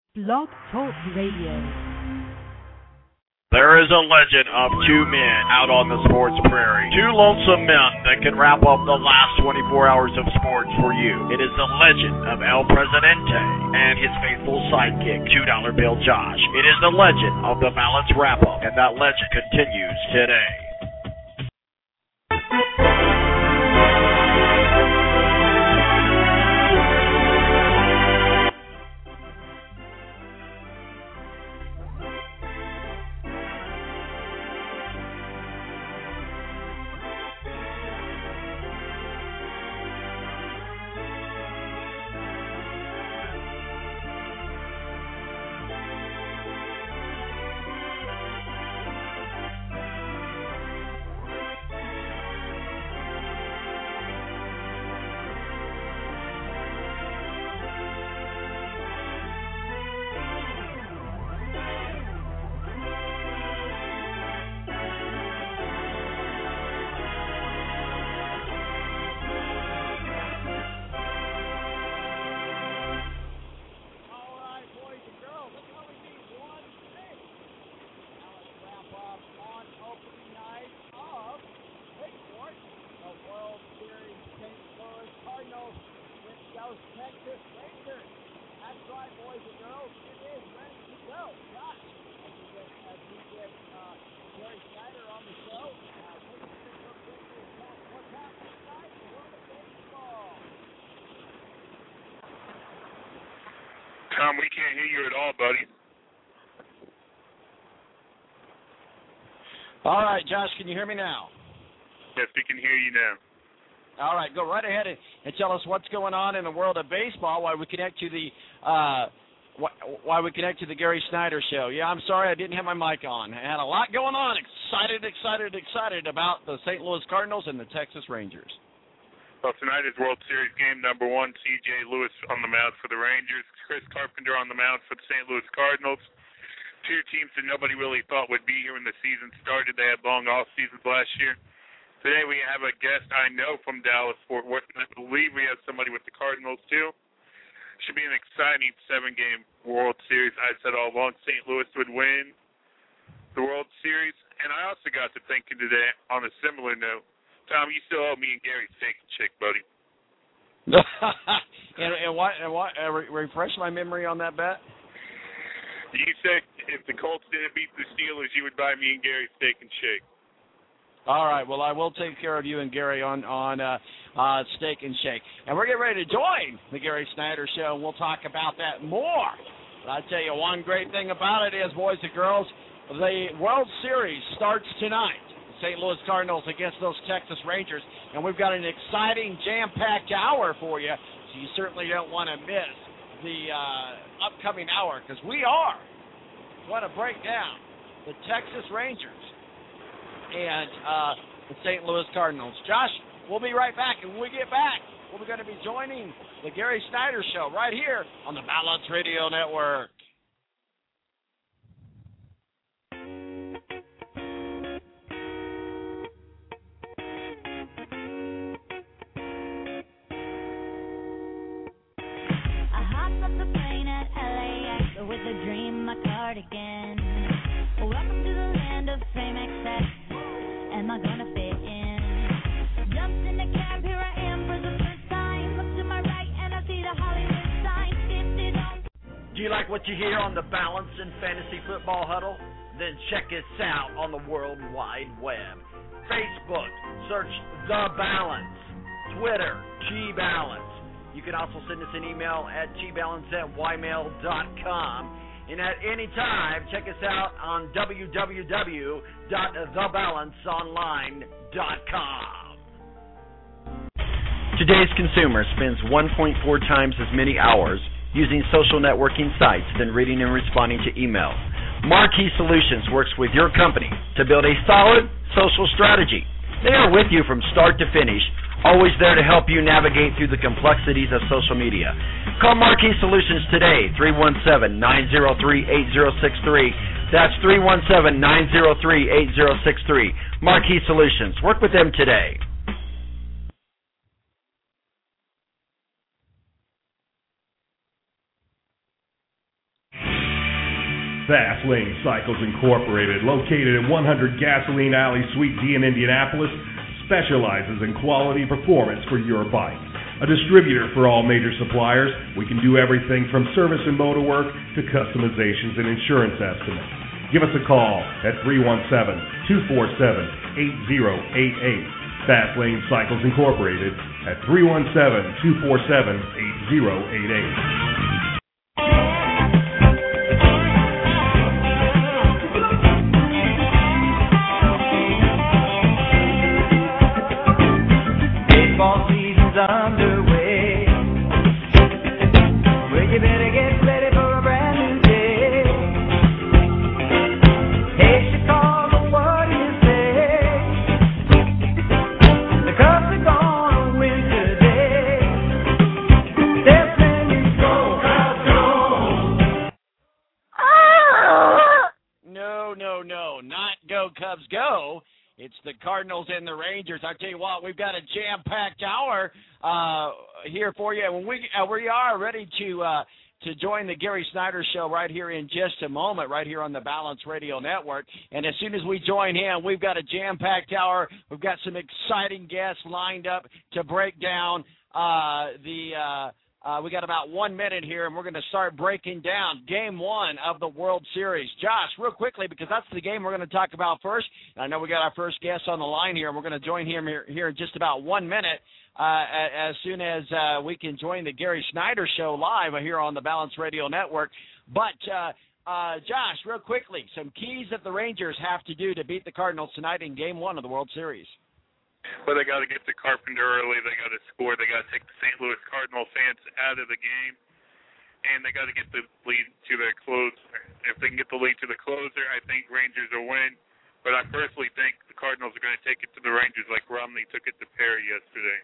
Blog Talk Radio. There is a legend of two men out on the sports prairie. Two lonesome men that can wrap up the last 24 hours of sports for you. It is the legend of El Presidente and his faithful sidekick, $2 Bill Josh. It is the legend of the Balance Wrap-Up, and that legend continues today. Tom, we can't hear you at all, buddy. All right, Josh, can you hear me now? Yes, we can hear you now. All right, go right ahead and tell us what's going on in the world of baseball while we connect to the Gary Snyder Show. Yeah, I'm sorry I didn't have my mic on. I had a lot going on. Excited about the St. Louis Cardinals and the Texas Rangers. Well, tonight is World Series game number 1. C.J. Lewis on the mound for the Rangers. Chris Carpenter on the mound for the St. Louis Cardinals. Two teams that nobody really thought would be here when the season started. They had long off seasons last year. Today we have a guest I know from Dallas-Fort Worth, and I believe we have somebody with the Cardinals too. Should be an exciting 7-game World Series. I said all along St. Louis would win the World Series. And I also got to thinking today on a similar note, Tom, you still owe me and Gary steak and chick, buddy. and what refresh my memory on that bet? You said if the Colts didn't beat the Steelers, you would buy me and Gary steak and shake. All right. Well, I will take care of you and Gary on steak and shake. And we're getting ready to join the Gary Snyder Show, and we'll talk about that more. But I tell you, one great thing about it is, boys and girls, the World Series starts tonight. St. Louis Cardinals against those Texas Rangers, and we've got an exciting, jam-packed hour for you, so you certainly don't want to miss the upcoming hour, because we are going to break down the Texas Rangers and the St. Louis Cardinals. Josh, we'll be right back, and when we get back, we're going to be joining the Gary Snyder Show right here on the Balance Radio Network. With a dream, my cardigan. Welcome to the land of fame excess. Am I gonna fit in? Jumped in the cab, here I am for the first time. Look to my right and I see the Hollywood sign. Shifted on. Do you like what you hear on the Balance and Fantasy Football Huddle? Then check us out on the World Wide Web. Facebook, search The Balance. Twitter, G-Balance. You can also send us an email at gbalance@ymail.com. And at any time, check us out on www.thebalanceonline.com. Today's consumer spends 1.4 times as many hours using social networking sites than reading and responding to emails. Marquee Solutions works with your company to build a solid social strategy. They are with you from start to finish, always there to help you navigate through the complexities of social media. Call Marquee Solutions today, 317-903-8063. That's 317-903-8063. Marquee Solutions. Work with them today. Fast Lane Cycles Incorporated, located at 100 Gasoline Alley, Suite D in Indianapolis, specializes in quality performance for your bike. A distributor for all major suppliers, we can do everything from service and motor work to customizations and insurance estimates. Give us a call at 317-247-8088. Fast Lane Cycles Incorporated at 317-247-8088. Baseball season's underway. Well, you better get ready for a brand new day. Hey, Chicago, what do you say? The Cubs are gonna win today. They're playing go, Cubs, go. No, not go Cubs go. It's the Cardinals and the Rangers. I tell you what, we've got a jam-packed hour here for you. When we are ready to join the Gary Snyder Show right here in just a moment, right here on the Balance Radio Network. And as soon as we join him, we've got a jam-packed hour. We've got some exciting guests lined up to break down we got about 1 minute here, and we're going to start breaking down Game 1 of the World Series. Josh, real quickly, because that's the game we're going to talk about first. I know we got our first guest on the line here, and we're going to join him here in just about 1 minute as soon as we can join the Gary Snyder Show live here on the Balance Radio Network. But, Josh, real quickly, some keys that the Rangers have to do to beat the Cardinals tonight in Game 1 of the World Series. Well, they got to get to Carpenter early. They got to score. They got to take the St. Louis Cardinal fans out of the game, and they got to get the lead to the closer. If they can get the lead to the closer, I think Rangers will win. But I personally think the Cardinals are going to take it to the Rangers like Romney took it to Perry yesterday.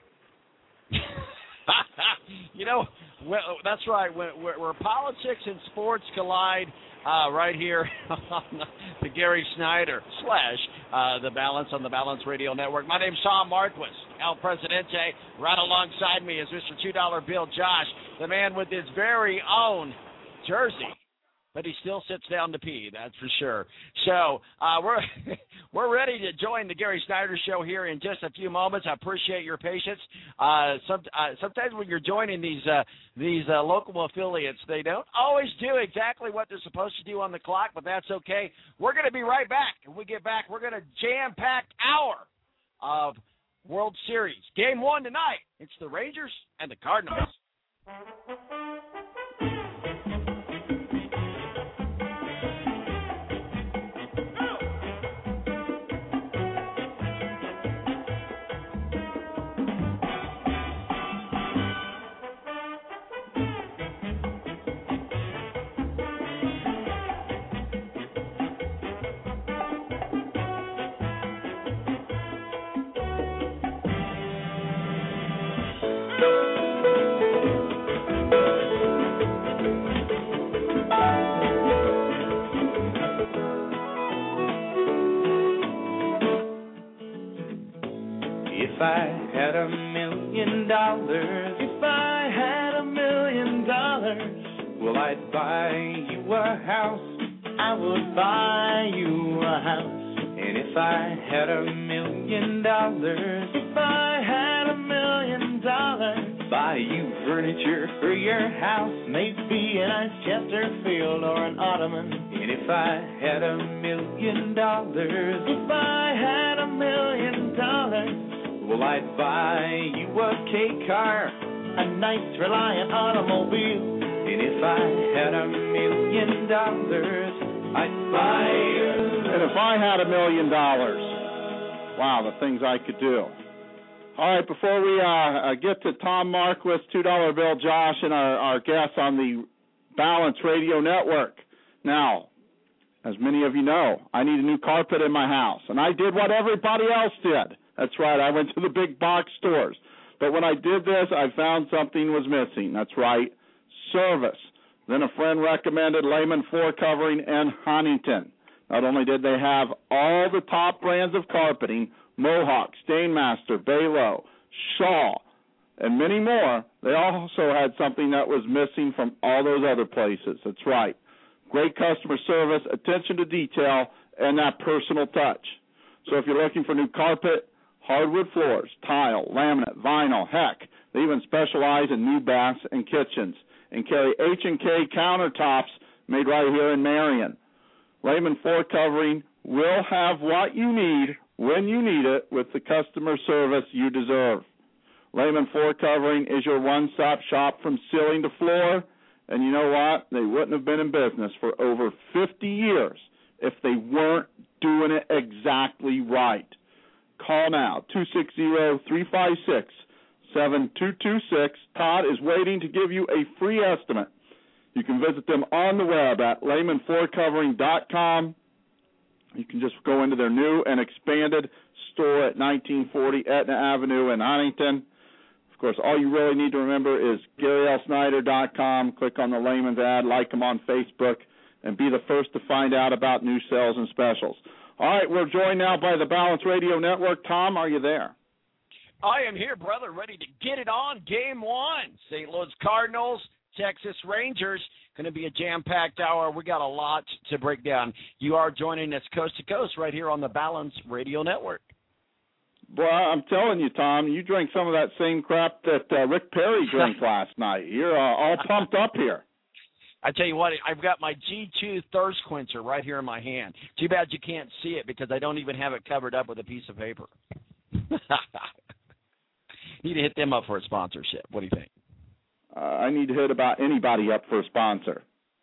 Well, that's right. Where politics and sports collide, right here on the Gary Snyder / The Balance on the Balance Radio Network. My name's Tom Marquis, El Presidente. Right alongside me is Mr. $2 Bill Josh, the man with his very own jersey. But he still sits down to pee, that's for sure. So we're ready to join the Gary Snyder Show here in just a few moments. I appreciate your patience. Sometimes when you're joining these local affiliates, they don't always do exactly what they're supposed to do on the clock, but that's okay. We're going to be right back. When we get back, we're going to jam-packed hour of World Series. Game 1 tonight. It's the Rangers and the Cardinals. If I had $1 million, well, I'd buy you a house. I would buy you a house. And if I had $1 million, buy you furniture for your house, maybe a nice Chesterfield or an ottoman. And if I had $1 million, well, I'd buy you a K-car, a nice Reliant automobile. And if I had $1 million, I'd buy you. And if I had $1 million, wow, the things I could do. All right, before we get to Tom Marquis, $2 Bill Josh, and our guests on the Balance Radio Network. Now, as many of you know, I need a new carpet in my house, and I did what everybody else did. That's right, I went to the big box stores. But when I did this, I found something was missing. That's right, service. Then a friend recommended Lehman Floor Covering in Huntington. Not only did they have all the top brands of carpeting, Mohawk, Stainmaster, Balo, Shaw, and many more, they also had something that was missing from all those other places. That's right, great customer service, attention to detail, and that personal touch. So if you're looking for new carpet, hardwood floors, tile, laminate, vinyl, heck, they even specialize in new baths and kitchens and carry H&K countertops made right here in Marion. Lehman Floor Covering will have what you need when you need it with the customer service you deserve. Lehman Floor Covering is your one-stop shop from ceiling to floor, and you know what? They wouldn't have been in business for over 50 years if they weren't doing it exactly right. Call now, 260-356-7226. Todd is waiting to give you a free estimate. You can visit them on the web at LehmanFloorCovering.com. You can just go into their new and expanded store at 1940 Etna Avenue in Huntington. Of course, all you really need to remember is GaryLSnyder.com. Click on the Lehman's ad, like them on Facebook, and be the first to find out about new sales and specials. All right, we're joined now by the Balance Radio Network. Tom, are you there? I am here, brother, ready to get it on. Game 1, St. Louis Cardinals, Texas Rangers. Going to be a jam-packed hour. We got a lot to break down. You are joining us coast to coast right here on the Balance Radio Network. Boy, I'm telling you, Tom, you drank some of that same crap that Rick Perry drank last night. You're all pumped up here. I tell you what, I've got my G2 thirst quencher right here in my hand. Too bad you can't see it because I don't even have it covered up with a piece of paper. Need to hit them up for a sponsorship. What do you think? I need to hit about anybody up for a sponsor.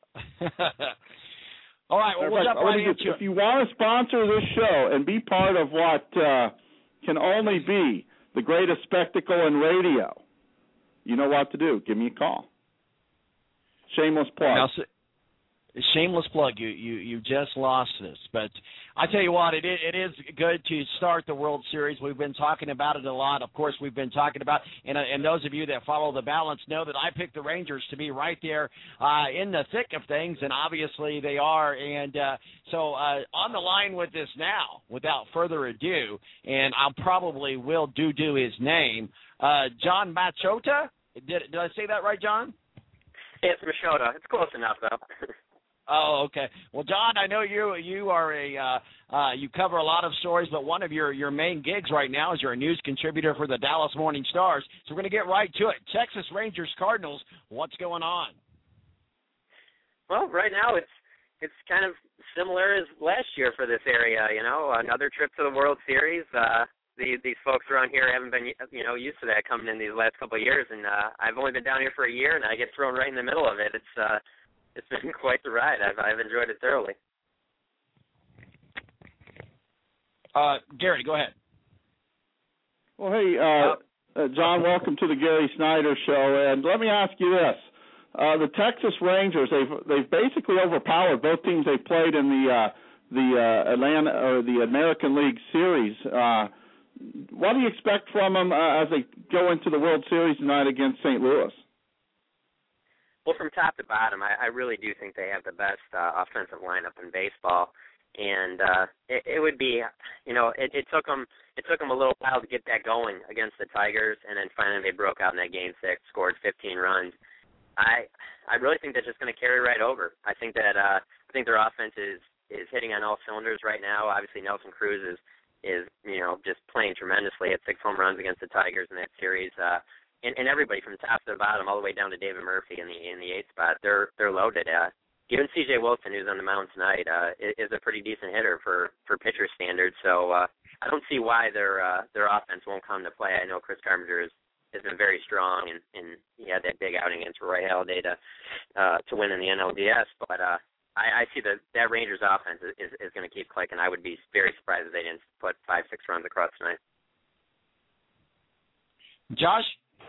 All right, well, we'll jump right into it. If you want to sponsor this show and be part of what can only be the greatest spectacle in radio, you know what to do. Give me a call. Shameless plug. Now, shameless plug. You just lost this, but I tell you what, it is good to start the World Series. We've been talking about it a lot. Of course, we've been talking about, and those of you that follow the Balance know that I picked the Rangers to be right there in the thick of things, and obviously they are. And so on the line with this now, without further ado, and I'll probably will do his name, John Machota. Did I say that right, John? It's Machota. It's close enough, though. Oh, okay. Well, John, I know you are you cover a lot of stories, but one of your main gigs right now is you're a news contributor for the Dallas Morning Stars. So we're going to get right to it. Texas Rangers Cardinals, what's going on? Well, right now it's kind of similar as last year for this area. You know, another trip to the World Series. These folks around here haven't been used to that coming in these last couple of years, and I've only been down here for a year, and I get thrown right in the middle of it. It's been quite the ride. I've enjoyed it thoroughly. Gary, go ahead. Well, hey, John, welcome to the Gary Snyder Show. And let me ask you this: the Texas Rangers, they've basically overpowered both teams they played in the Atlanta or the American League Series. What do you expect from them as they go into the World Series tonight against St. Louis? Well, from top to bottom, I really do think they have the best offensive lineup in baseball, and it would be, it took them a little while to get that going against the Tigers, and then finally they broke out in that Game 6, scored 15 runs. I really think that's just going to carry right over. I think that I think their offense is hitting on all cylinders right now. Obviously, Nelson Cruz is just playing tremendously at 6 home runs against the Tigers in that series. And everybody from top to the bottom, all the way down to David Murphy in the 8th spot, they're loaded. Even C.J. Wilson, who's on the mound tonight, is a pretty decent hitter for pitcher standards. So I don't see why their offense won't come to play. I know Chris Carpenter has been very strong, and he had that big outing against Roy Halladay to win in the NLDS. But I see that Rangers offense is going to keep clicking. I would be very surprised if they didn't put 5-6 runs across tonight. Josh?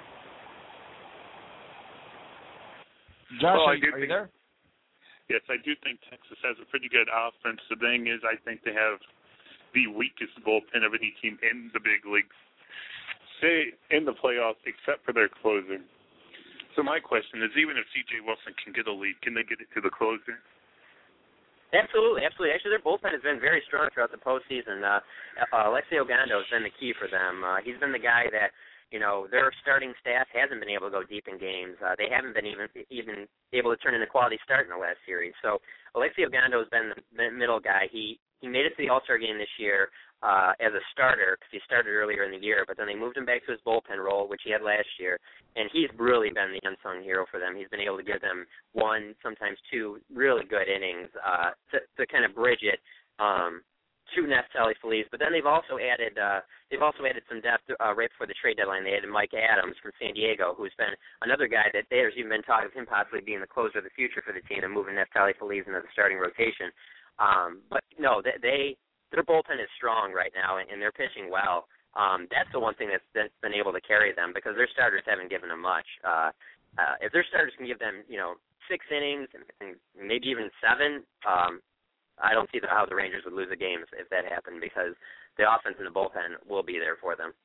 Josh, are you there? Yes, I do think Texas has a pretty good offense. The thing is, I think they have the weakest bullpen of any team in the big leagues, say in the playoffs, except for their closer. So my question is, even if C.J. Wilson can get a lead, can they get it to the closer? Absolutely. Actually, their bullpen has been very strong throughout the postseason. Alexei Ogando has been the key for them. He's been the guy that, their starting staff hasn't been able to go deep in games. They haven't been even able to turn in a quality start in the last series. So Alexi Ogando has been the middle guy. He made it to the All-Star game this year as a starter because he started earlier in the year, but then they moved him back to his bullpen role, which he had last year, and he's really been the unsung hero for them. He's been able to give them one, sometimes two really good innings to kind of bridge it to Neftali Feliz. But then they've also added some depth right before the trade deadline. They added Mike Adams from San Diego, who's been another guy that there's even been talk of him possibly being the closer of the future for the team and moving Neftali Feliz into the starting rotation. But no, their bullpen is strong right now, and they're pitching well. That's the one thing that's been able to carry them because their starters haven't given them much. If their starters can give them, 6 innings and maybe even 7, I don't see how the Rangers would lose a game if that happened because the offense and the bullpen will be there for them.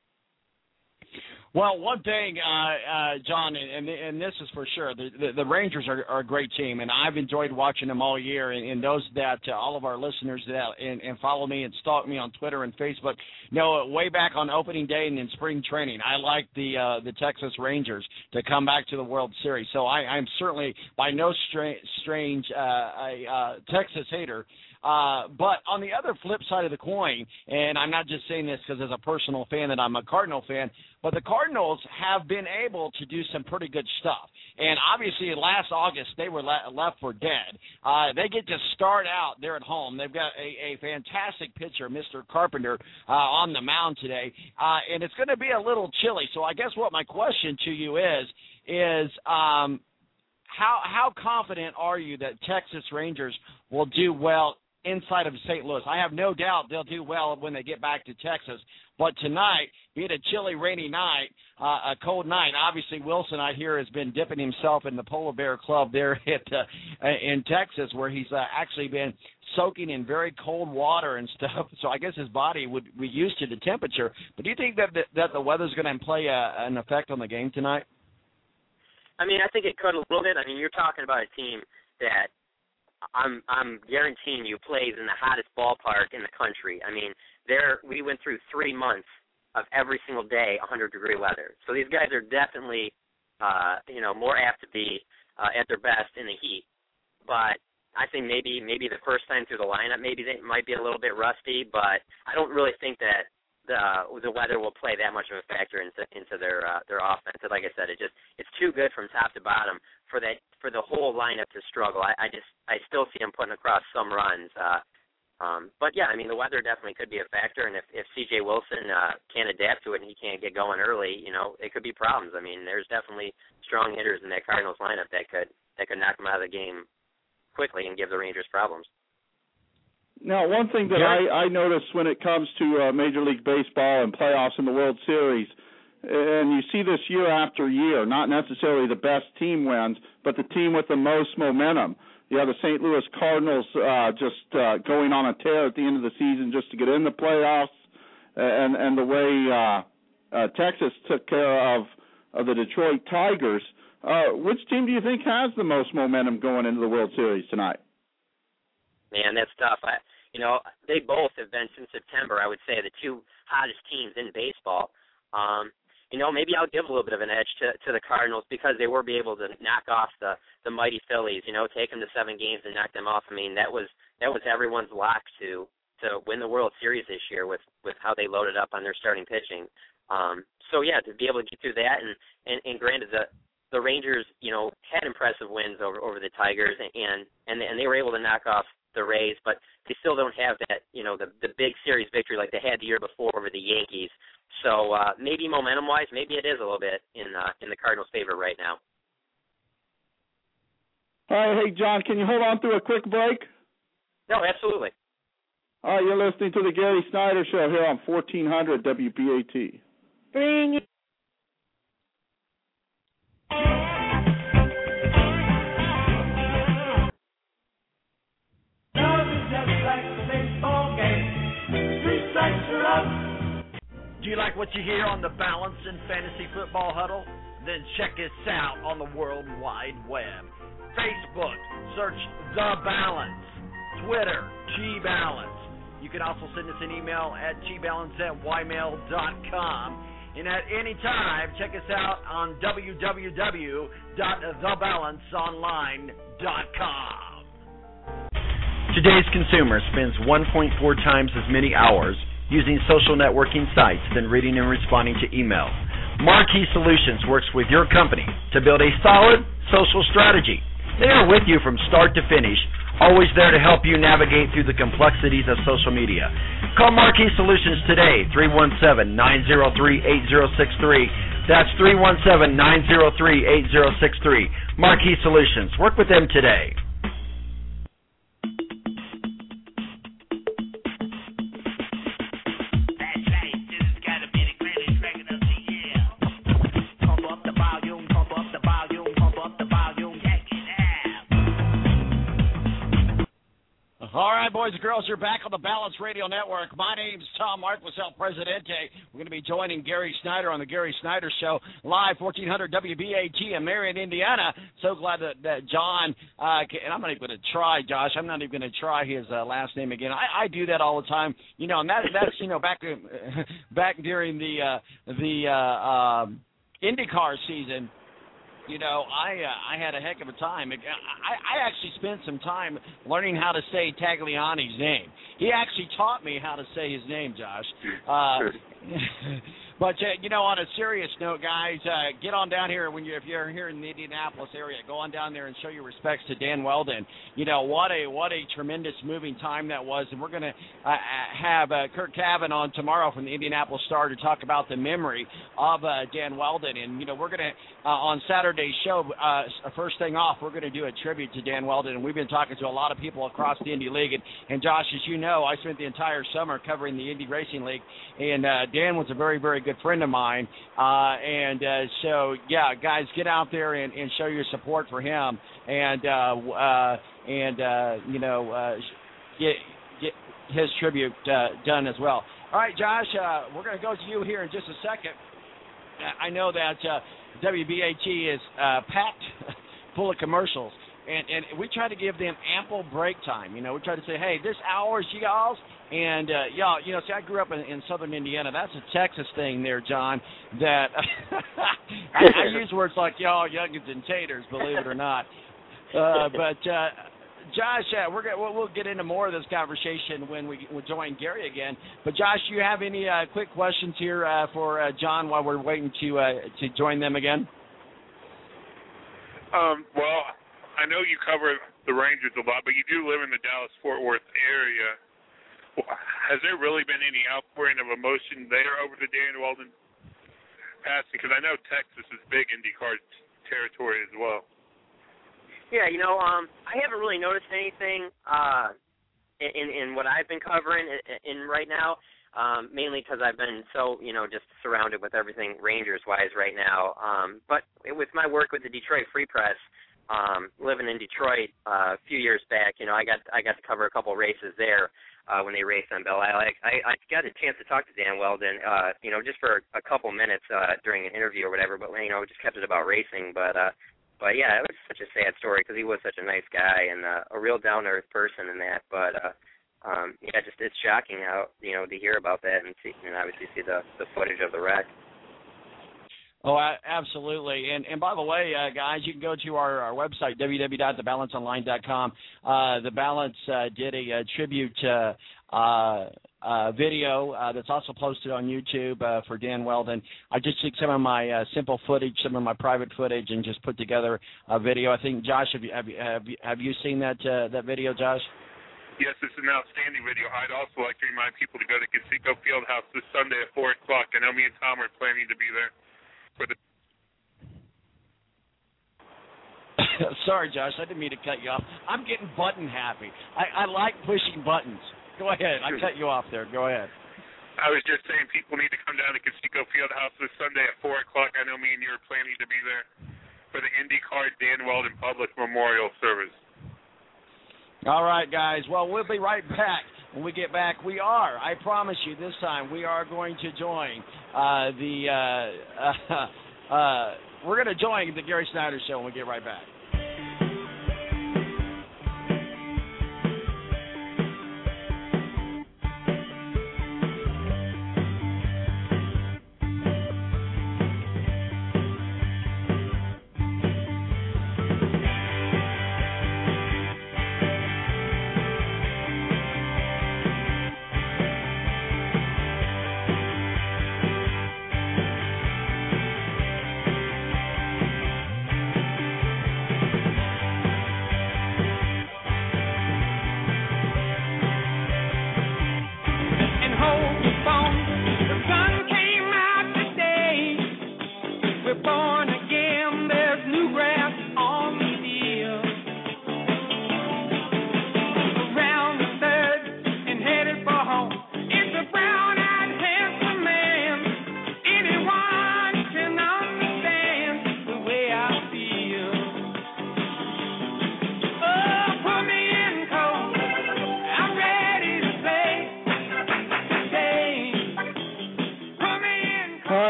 Well, one thing, John, and this is for sure, the Rangers are a great team, and I've enjoyed watching them all year. And those that all of our listeners that and follow me and stalk me on Twitter and Facebook know way back on opening day and in spring training, I liked the Texas Rangers to come back to the World Series. So I'm certainly by no strange a Texas hater. But on the other flip side of the coin, and I'm not just saying this because as a personal fan that I'm a Cardinal fan, but the Cardinals have been able to do some pretty good stuff. And obviously last August they were left for dead. They get to start out there at home. They've got a fantastic pitcher, Mr. Carpenter, on the mound today. And it's going to be a little chilly. So I guess what my question to you is how confident are you that Texas Rangers will do well inside of St. Louis? I have no doubt they'll do well when they get back to Texas. But tonight, be it a chilly, rainy night, a cold night, obviously Wilson, I hear, has been dipping himself in the Polar Bear Club there in Texas where he's actually been soaking in very cold water and stuff. So I guess his body would be used to the temperature. But do you think that the weather's going to play an effect on the game tonight? I mean, I think it could a little bit. I mean, you're talking about a team that I'm guaranteeing you plays in the hottest ballpark in the country. I mean, we went through 3 months of every single day 100-degree weather. So these guys are definitely, more apt to be at their best in the heat. But I think maybe the first time through the lineup, maybe they might be a little bit rusty. But I don't really think that the weather will play that much of a factor into their offense. And like I said, it's too good from top to bottom for the whole lineup to struggle. I still see them putting across some runs. But yeah, I mean the weather definitely could be a factor, and if C.J. Wilson can't adapt to it and he can't get going early, it could be problems. I mean there's definitely strong hitters in that Cardinals lineup that could knock them out of the game quickly and give the Rangers problems. Now, one thing that I notice when it comes to Major League Baseball and playoffs in the World Series, and you see this year after year, not necessarily the best team wins, but the team with the most momentum. You have the St. Louis Cardinals going on a tear at the end of the season just to get in the playoffs, and the way Texas took care of the Detroit Tigers. Which team do you think has the most momentum going into the World Series tonight? Man, that's tough. They both have been since September, I would say, the two hottest teams in baseball. Maybe I'll give a little bit of an edge to the Cardinals because they were able to knock off the mighty Phillies, take them to 7 games and knock them off. I mean, that was everyone's lock to win the World Series this year with how they loaded up on their starting pitching. So yeah, to be able to get through that and granted the Rangers, had impressive wins over the Tigers and they were able to knock off the Rays, but they still don't have that, the big series victory like they had the year before over the Yankees. So maybe momentum-wise, maybe it is a little bit in the Cardinals' favor right now. All right, hey, John, can you hold on through a quick break? No, absolutely. All right, you're listening to the Gary Snyder Show here on 1400 WBAT. Bring it. Do you like what you hear on the Balance and Fantasy Football Huddle? Then check us out on the World Wide Web. Facebook, search The Balance. Twitter, G-Balance. You can also send us an email at gbalance@ymail.com. And at any time, check us out on www.thebalanceonline.com. Today's consumer spends 1.4 times as many hours using social networking sites than reading and responding to email. Marquee Solutions works with your company to build a solid social strategy. They are with you from start to finish, always there to help you navigate through the complexities of social media. Call Marquee Solutions today, 317-903-8063. That's 317-903-8063. Marquee Solutions. Work with them today. All right, boys and girls, you're back on the Balance Radio Network. My name's Tom Marquis, El Presidente. We're going to be joining Gary Snyder on the Gary Snyder Show, live 1400 WBAT in Marion, Indiana. So glad that John, and I'm not even going to try, Josh, I'm not even going to try his last name again. I do that all the time, you know, and that's you know, back during the IndyCar season. You know, I had a heck of a time. I actually spent some time learning how to say Tagliani's name. He actually taught me how to say his name, Josh. But, you know, on a serious note, guys, get on down here if you're here in the Indianapolis area. Go on down there and show your respects to Dan Weldon. You know, what a tremendous moving time that was. And we're going to have Kurt Cavan on tomorrow from the Indianapolis Star to talk about the memory of Dan Weldon. And, you know, we're going to, on Saturday's show, first thing off, we're going to do a tribute to Dan Weldon. And we've been talking to a lot of people across the Indy League. And Josh, as you know, I spent the entire summer covering the Indy Racing League. And Dan was a very, very good friend of mine, so yeah, guys, get out there and show your support for him, and you know, get his tribute done as well. All right, Josh, we're going to go to you here in just a second. I know that WBAT is packed full of commercials. And we try to give them ample break time. You know, we try to say, hey, this hour is y'all's. And, y'all, you know, see, I grew up in southern Indiana. That's a Texas thing there, John, that I use words like y'all, youngins, and taters, believe it or not. But Josh, we'll get into more of this conversation when we join Gary again. But, Josh, do you have any quick questions here for John while we're waiting to join them again? Well, I know you cover the Rangers a lot, but you do live in the Dallas-Fort Worth area. Has there really been any outpouring of emotion there over the Dan Weldon passing? Because I know Texas is big IndyCar territory as well. Yeah, you know, I haven't really noticed anything in what I've been covering in right now, mainly because I've been so, you know, just surrounded with everything Rangers-wise right now. But with my work with the Detroit Free Press, living in Detroit a few years back, you know, I got to cover a couple races there when they raced on Belle Isle. I got a chance to talk to Dan Weldon, you know, just for a couple minutes during an interview or whatever, but, you know, we just kept it about racing. But yeah, it was such a sad story because he was such a nice guy and a real down-to-earth person in that. But, yeah, just it's shocking how, you know, to hear about that and obviously see the footage of the wreck. Oh, absolutely. And by the way, guys, you can go to our website, www.thebalanceonline.com. The Balance did a tribute video that's also posted on YouTube for Dan Weldon. I just took some of my simple footage, some of my private footage, and just put together a video. I think, Josh, have you seen that video, Josh? Yes, it's an outstanding video. I'd also like to remind people to go to Conseco Fieldhouse this Sunday at 4 o'clock. I know me and Tom are planning to be there. Sorry, Josh, I didn't mean to cut you off. I'm getting button happy. I like pushing buttons. Go ahead. I cut you off there. Go ahead. I was just saying people need to come down to Conseco Fieldhouse this Sunday at 4 o'clock. I know me and you are planning to be there for the IndyCar Dan Weldon Public Memorial Service. All right, guys. Well, we'll be right back. When we get back, I promise you this time, we are going to join we're going to join the Gary Snyder Show when we get right back.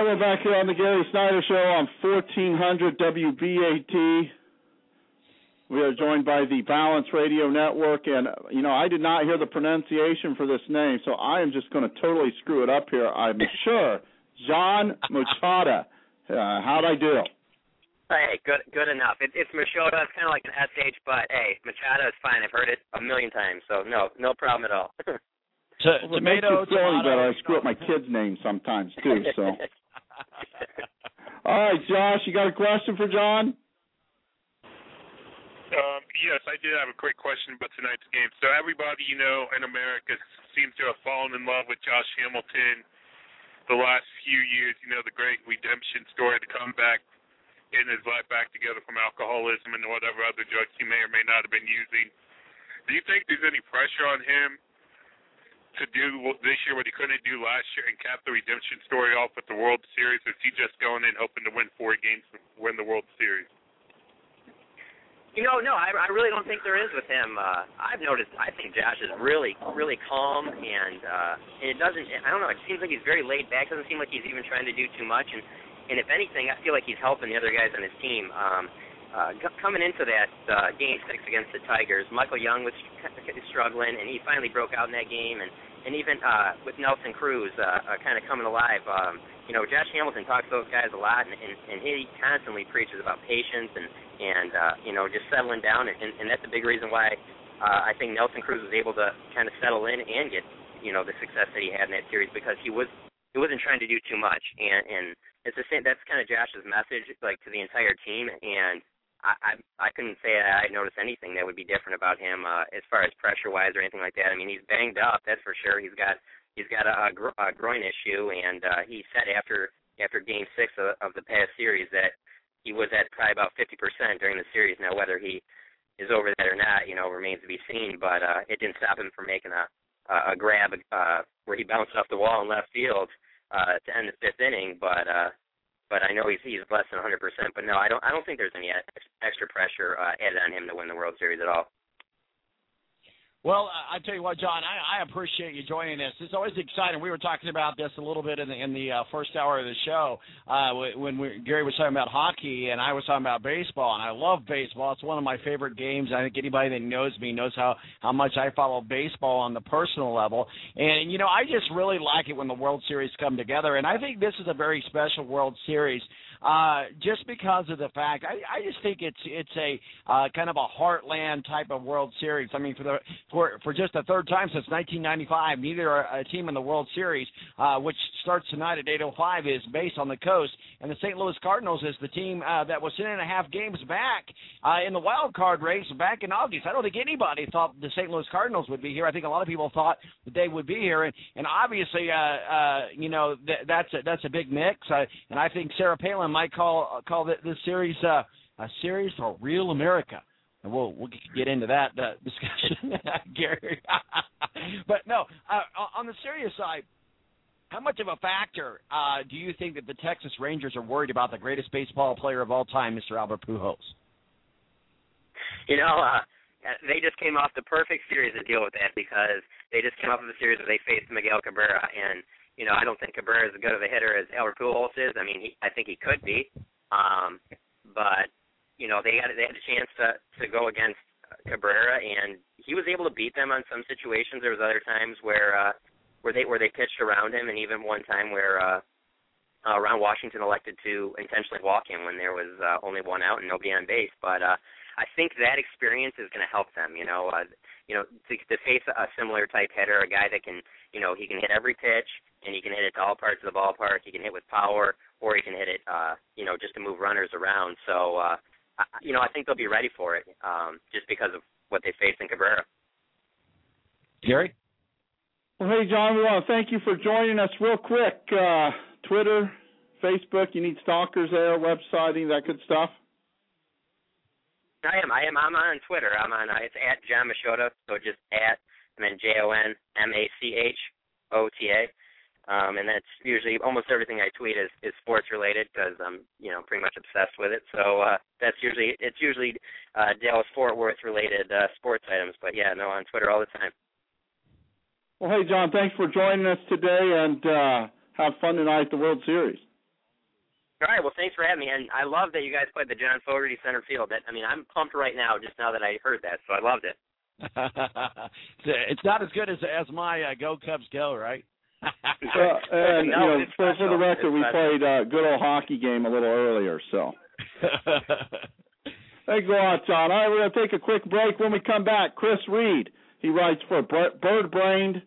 we're back here on the Gary Snyder Show on 1400 WBAT. We are joined by the Balance Radio Network, and, I did not hear the pronunciation for this name, so I am just going to totally screw it up here, I'm sure. John Machado. How'd I do? Hey, good enough. It's Machado. It's kind of like an SH, but, hey, Machado is fine. I've heard it a million times, so no problem at all. Tomato, tomato. I screw up my kids' names sometimes, too, so. All right, Josh, you got a question for John? Yes, I did have a quick question about tonight's game. So everybody, in America seems to have fallen in love with Josh Hamilton the last few years, the great redemption story, the comeback, getting his life back together from alcoholism and whatever other drugs he may or may not have been using. Do you think there's any pressure on him to do this year what he couldn't do last year and cap the redemption story off with the World Series, or is he just going in hoping to win 4 games to win the World Series? No, I really don't think there is with him. I've noticed, I think Josh is really, really calm, and it doesn't, I don't know, it seems like he's very laid back. It doesn't seem like he's even trying to do too much, and if anything, I feel like he's helping the other guys on his team. Coming into that Game 6 against the Tigers, Michael Young was struggling, and he finally broke out in that game, and even with Nelson Cruz kind of coming alive, Josh Hamilton talks to those guys a lot, and he constantly preaches about patience and just settling down, and that's a big reason why I think Nelson Cruz was able to kind of settle in and get the success that he had in that series, because he wasn't trying to do too much, and it's the same. That's kind of Josh's message, like, to the entire team, and I couldn't say I noticed anything that would be different about him as far as pressure-wise or anything like that. I mean, he's banged up, that's for sure. He's got a groin issue, and he said after Game 6 of the past series that he was at probably about 50% during the series. Now, whether he is over that or not, remains to be seen. But it didn't stop him from making a grab where he bounced off the wall in left field to end the 5th inning. But I know he's less than 100%. But no, I don't think there's any extra pressure added on him to win the World Series at all. Well, I tell you what, John, I appreciate you joining us. It's always exciting. We were talking about this a little bit in the first hour of the show when Gary was talking about hockey and I was talking about baseball, and I love baseball. It's one of my favorite games. I think anybody that knows me knows how much I follow baseball on the personal level. And, I just really like it when the World Series come together, and I think this is a very special World Series. Just because of the fact, I just think it's a kind of a heartland type of World Series. I mean, for just the third time since 1995, neither a team in the World Series, which starts tonight at 8:05, is based on the coast, and the St. Louis Cardinals is the team that was 10.5 games back in the wild card race back in August. I don't think anybody thought the St. Louis Cardinals would be here. I think a lot of people thought that they would be here, and obviously, that's a big mix. And I think Sarah Palin might call this series a series for real America. And we'll get into that discussion, Gary. But no, on the serious side, how much of a factor do you think that the Texas Rangers are worried about the greatest baseball player of all time, Mr. Albert Pujols? They just came off the perfect series to deal with that, because they just came off of a series where they faced Miguel Cabrera, and I don't think Cabrera is as good of a hitter as Albert Pujols is. I mean, I think he could be, but they had a chance to go against Cabrera, and he was able to beat them on some situations. There was other times where they pitched around him, and even one time where Ron Washington elected to intentionally walk him when there was only one out and nobody on base. But I think that experience is going to help them. To face a similar type hitter, a guy that can, he can hit every pitch, and he can hit it to all parts of the ballpark. He can hit with power, or he can hit it, just to move runners around. So, I think they'll be ready for it, just because of what they faced in Cabrera. Gary? Well, hey, John, we want to thank you for joining us real quick. Twitter, Facebook, you need stalkers there, website, any of that good stuff? I'm on Twitter. It's at John Machota, so just at, and then JONMACHOTA. And that's usually almost everything I tweet is sports related, because I'm pretty much obsessed with it. So it's usually Dallas Fort Worth related sports items. But yeah, no, on Twitter all the time. Well, hey, John, thanks for joining us today, and have fun tonight at the World Series. All right, well, thanks for having me, and I love that you guys played the John Fogerty center field. I'm pumped right now just now that I heard that, so I loved it. It's not as good as my Go Cubs Go, right? For the record, we played a good old hockey game a little earlier, so. Thanks a lot, John. All right, we're going to take a quick break. When we come back, Chris Reed, he writes for birdbrained.com,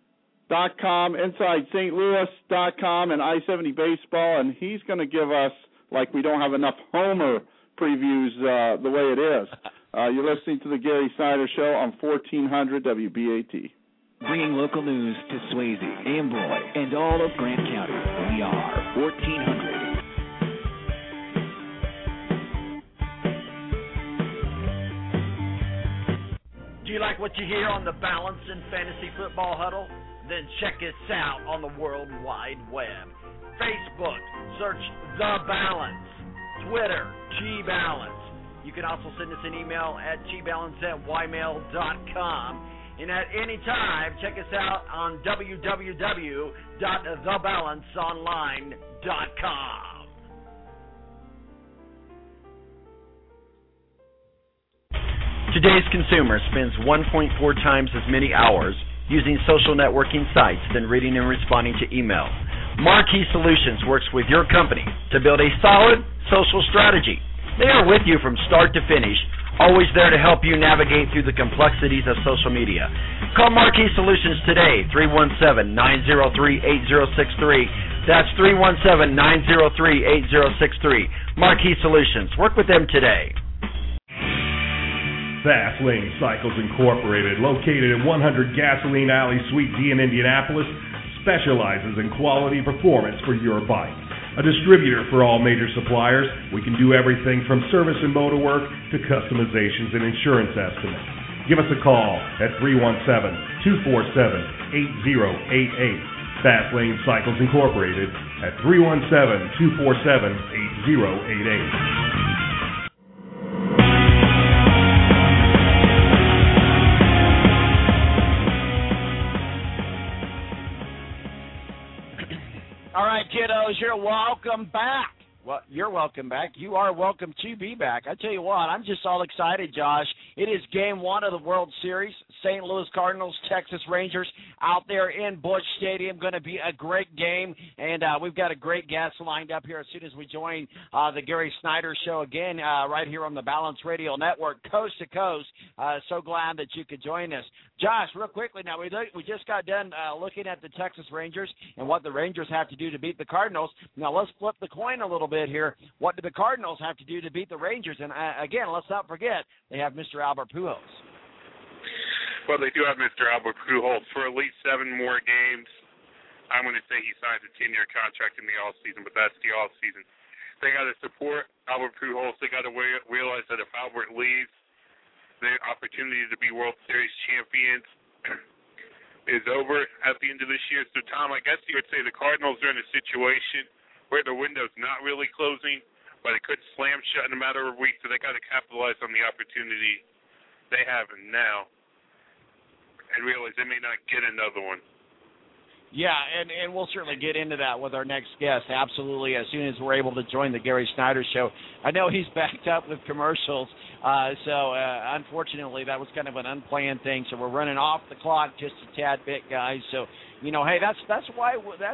InsideSt.Louis.com, and I-70 Baseball, and he's going to give us, like we don't have enough Homer previews the way it is. You're listening to the Gary Snyder Show on 1400 WBAT. Bringing local news to Swayze, Amboy, and all of Grant County. We are 1400. Do you like what you hear on the Balance in Fantasy Football Huddle? Then check us out on the World Wide Web. Facebook, search The Balance. Twitter, G-Balance. You can also send us an email at gbalance@ymail.com. And at any time, check us out on www.thebalanceonline.com. Today's consumer spends 1.4 times as many hours using social networking sites than reading and responding to email. Marquee Solutions works with your company to build a solid social strategy. They are with you from start to finish, always there to help you navigate through the complexities of social media. Call Marquee Solutions today, 317-903-8063. That's 317-903-8063. Marquee Solutions. Work with them today. Fast Lane Cycles Incorporated, located at 100 Gasoline Alley, Suite D in Indianapolis, specializes in quality performance for your bike. A distributor for all major suppliers, we can do everything from service and motor work to customizations and insurance estimates. Give us a call at 317-247-8088. Fast Lane Cycles Incorporated at 317-247-8088. All right, kiddos, you're welcome back. Well, you're welcome back. You are welcome to be back. I tell you what, I'm just all excited, Josh. It is Game 1 of the World Series. St. Louis Cardinals, Texas Rangers out there in Busch Stadium. Going to be a great game, and we've got a great guest lined up here as soon as we join the Gary Snyder Show again right here on the Balance Radio Network, coast to coast. So glad that you could join us. Josh, real quickly now, we just got done looking at the Texas Rangers and what the Rangers have to do to beat the Cardinals. Now, let's flip the coin a little bit here. What do the Cardinals have to do to beat the Rangers? And, again, let's not forget, they have Mr. Albert Pujols. Well, they do have Mr. Albert Pujols for at least 7 more games. I'm going to say he signs a 10-year contract in the offseason, but that's the offseason. They got to support Albert Pujols. They got to realize that if Albert leaves, the opportunity to be World Series champions is over at the end of this year. So, Tom, I guess you would say the Cardinals are in a situation where the window's not really closing, but it could slam shut in a matter of weeks, so they got to capitalize on the opportunity they have now and realize they may not get another one. Yeah, and we'll certainly get into that with our next guest, absolutely, as soon as we're able to join the Gary Snyder Show. I know he's backed up with commercials, so unfortunately that was kind of an unplanned thing, so we're running off the clock just a tad bit, guys. So, you know, hey, that's why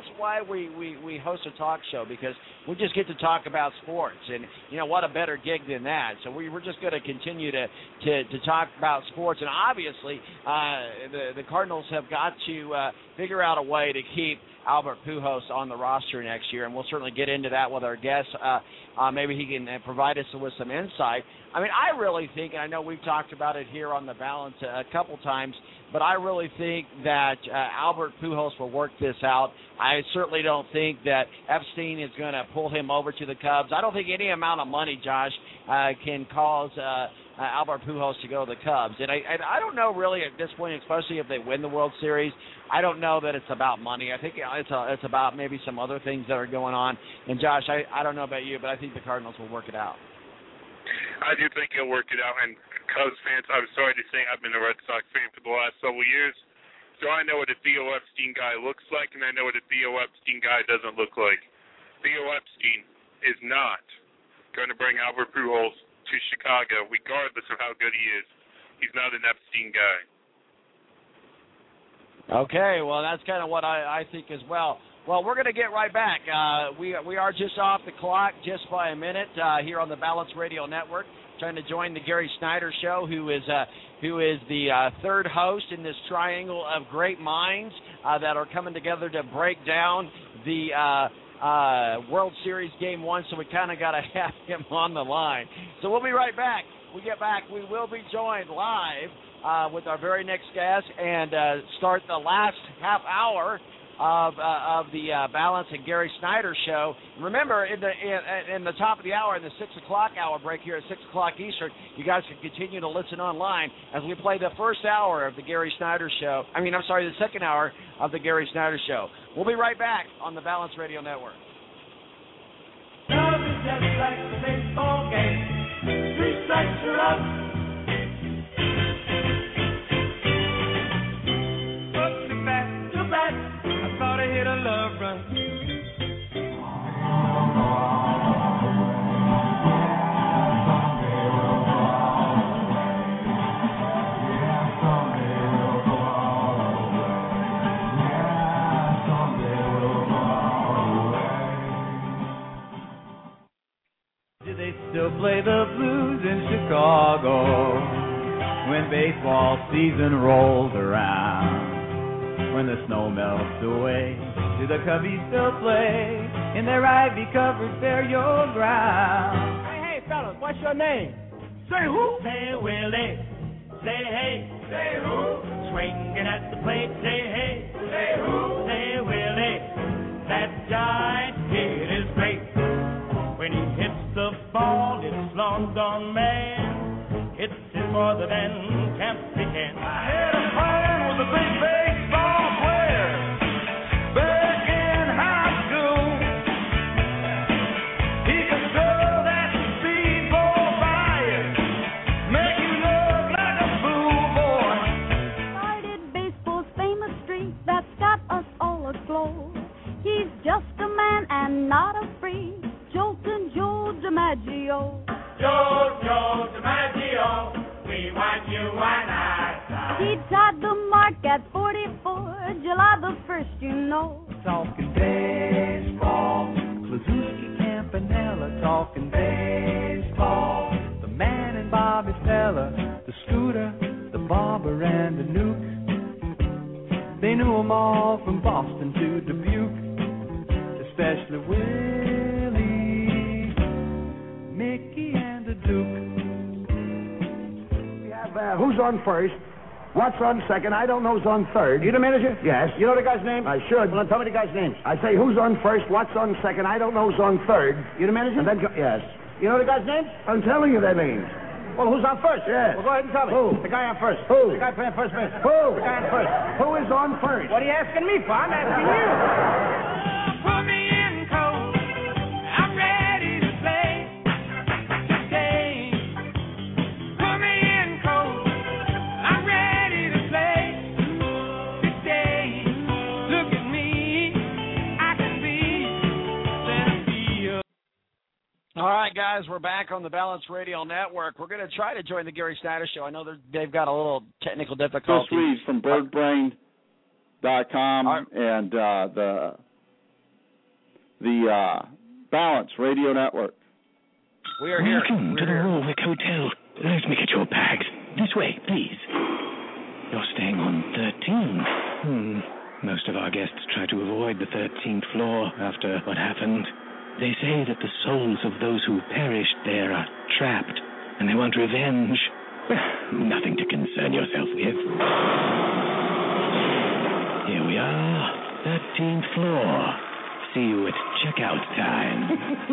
we host a talk show, because we just get to talk about sports, and, you know, what a better gig than that. So we're just going to continue to talk about sports, and obviously the Cardinals have got to figure out a way to keep Albert Pujols on the roster next year, and we'll certainly get into that with our guest. Maybe he can provide us with some insight. I mean, I really think, and I know we've talked about it here on the Balance a couple times, but I really think that Albert Pujols will work this out. I certainly don't think that Epstein is going to pull him over to the Cubs. I don't think any amount of money, Josh, can cause Albert Pujols to go to the Cubs. And I don't know really at this point, especially if they win the World Series, I don't know that it's about money. I think it's about maybe some other things that are going on. And, Josh, I don't know about you, but I think the Cardinals will work it out. I do think he'll work it out. And Cubs fans, I'm sorry to say I've been a Red Sox fan for the last several years, so I know what a Theo Epstein guy looks like, and I know what a Theo Epstein guy doesn't look like. Theo Epstein is not going to bring Albert Pujols to Chicago, regardless of how good he is. He's not an Epstein guy. Okay, well, that's kind of what I think as well. Well, we're going to get right back. We are just off the clock just by a minute here on the Balance Radio Network, trying to join the Gary Snyder Show, who is the third host in this triangle of great minds that are coming together to break down the World Series Game 1, so we kind of got to have him on the line. So we'll be right back. When we get back, we will be joined live with our very next guest and start the last half hour of the Balance and Gary Snyder Show. Remember, in the top of the hour, in the 6 o'clock hour break here at 6 o'clock Eastern, you guys can continue to listen online as we play the first hour of the Gary Snyder Show. The second hour of the Gary Snyder Show. We'll be right back on the Balance Radio Network. Love is just like a baseball game. 3 strikes are up. Put me back to back. I thought I hit a love run. Do they still play the blues in Chicago when baseball season rolls around? When the snow melts away, do the Cubbies still play in their ivy-covered burial ground? Hey, fellas, what's your name? Say who? Say Willie. Say hey. Say who? Swinging at the plate. Say hey. Say who? Say Willie. That giant hit is great. When he hits the ball, it's long gone man. Hits it farther than can't be can. I hit a home with a big baseball player back in high school. He could throw that speedball by you, make you look like a fool, boy. Started baseball's famous streak that's got us all aglow. He's just a man and not a freak. Joltin' Joe DiMaggio. Joe DiMaggio, we want you and I. He tied the mark at 44, July the 1st, you know. Talking baseball, Klazuski, Campanella, talking baseball. The man and Bobby Fella, the Scooter, the Barber, and the Nuke. They knew 'em all from Boston to Dubuque, especially Willie, Mickey, and the Duke. We have who's on first, what's on second, I don't know who's on third. You the manager? Yes. You know the guy's name? I should. Well, then tell me the guy's names. I say who's on first, what's on second, I don't know who's on third. You the manager? And then yes. You know the guy's names? I'm telling you their names. Well, who's on first? Yes. Well, go ahead and tell me. Who? The guy on first. Who? The guy playing first base. Who? The guy on first. Who is on first? What are you asking me for? I'm asking you. Put me in cold. I'm ready to play this game. Put me in cold. I'm ready to play this game. Look at me. I can be center field. All right, guys, we're back on the Balance Radio Network. We're going to try to join the Gary Snyder Show. I know they've got a little technical difficulty. Chris Reeves from birdbrain.com and the Balance Radio Network. We are here. Welcome to the Warwick Hotel. Let me get your bags. This way, please. You're staying on 13. Most of our guests try to avoid the 13th floor after what happened. They say that the souls of those who perished there are trapped, and they want revenge. Well, nothing to concern yourself with. Here we are, 13th floor. See you at checkout time.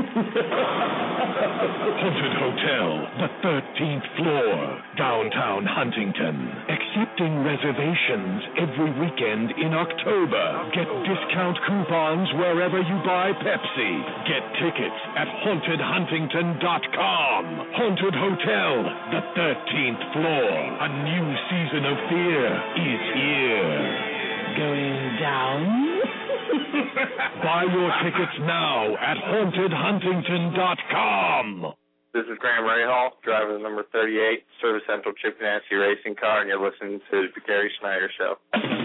Haunted Hotel, the 13th floor, downtown Huntington. Accepting reservations every weekend in October. Get discount coupons wherever you buy Pepsi. Get tickets at hauntedhuntington.com. Haunted Hotel, the 13th floor. A new season of fear is here. Going down? Buy your tickets now at HauntedHuntington.com. This is Graham Rahal, driver of the number 38, Service Central Chip Ganassi racing car, and you're listening to the Gary Snyder Show.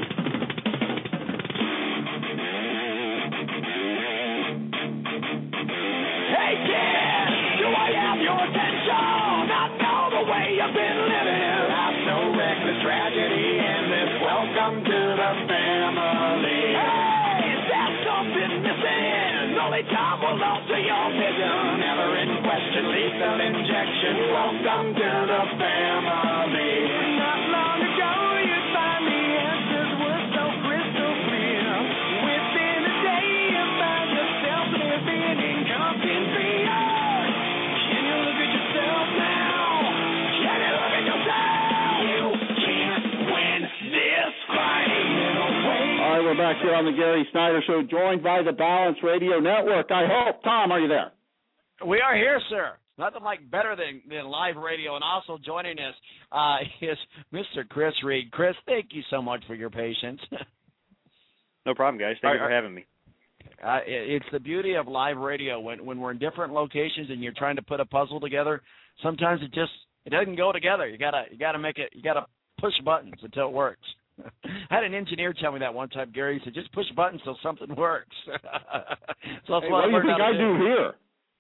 Hey kid, do I have your attention? I know the way you've been living. Life's no reckless tragedy in this. Welcome to the family. Hey, is there something missing? Only time will alter your vision. Never in question, lethal injection. Welcome to the family. Not long ago, you find the answers were so crystal clear. Within a day, you find yourself living in something beyond. Can you look at yourself now? Can you look at yourself? You can't win this fight. All right, we're back here on the Gary Snyder Show, joined by the Balance Radio Network. I hope. Tom, are you there? We are here, sir. Nothing like better than live radio. And also joining us is Mr. Chris Reed. Chris, thank you so much for your patience. No problem, guys. Thank you for having me. It's the beauty of live radio. When we're in different locations and you're trying to put a puzzle together, sometimes it doesn't go together. You gotta make it. You gotta push buttons until it works. I had an engineer tell me that one time, Gary. He said, just push buttons till something works. So hey, what do you think I do here?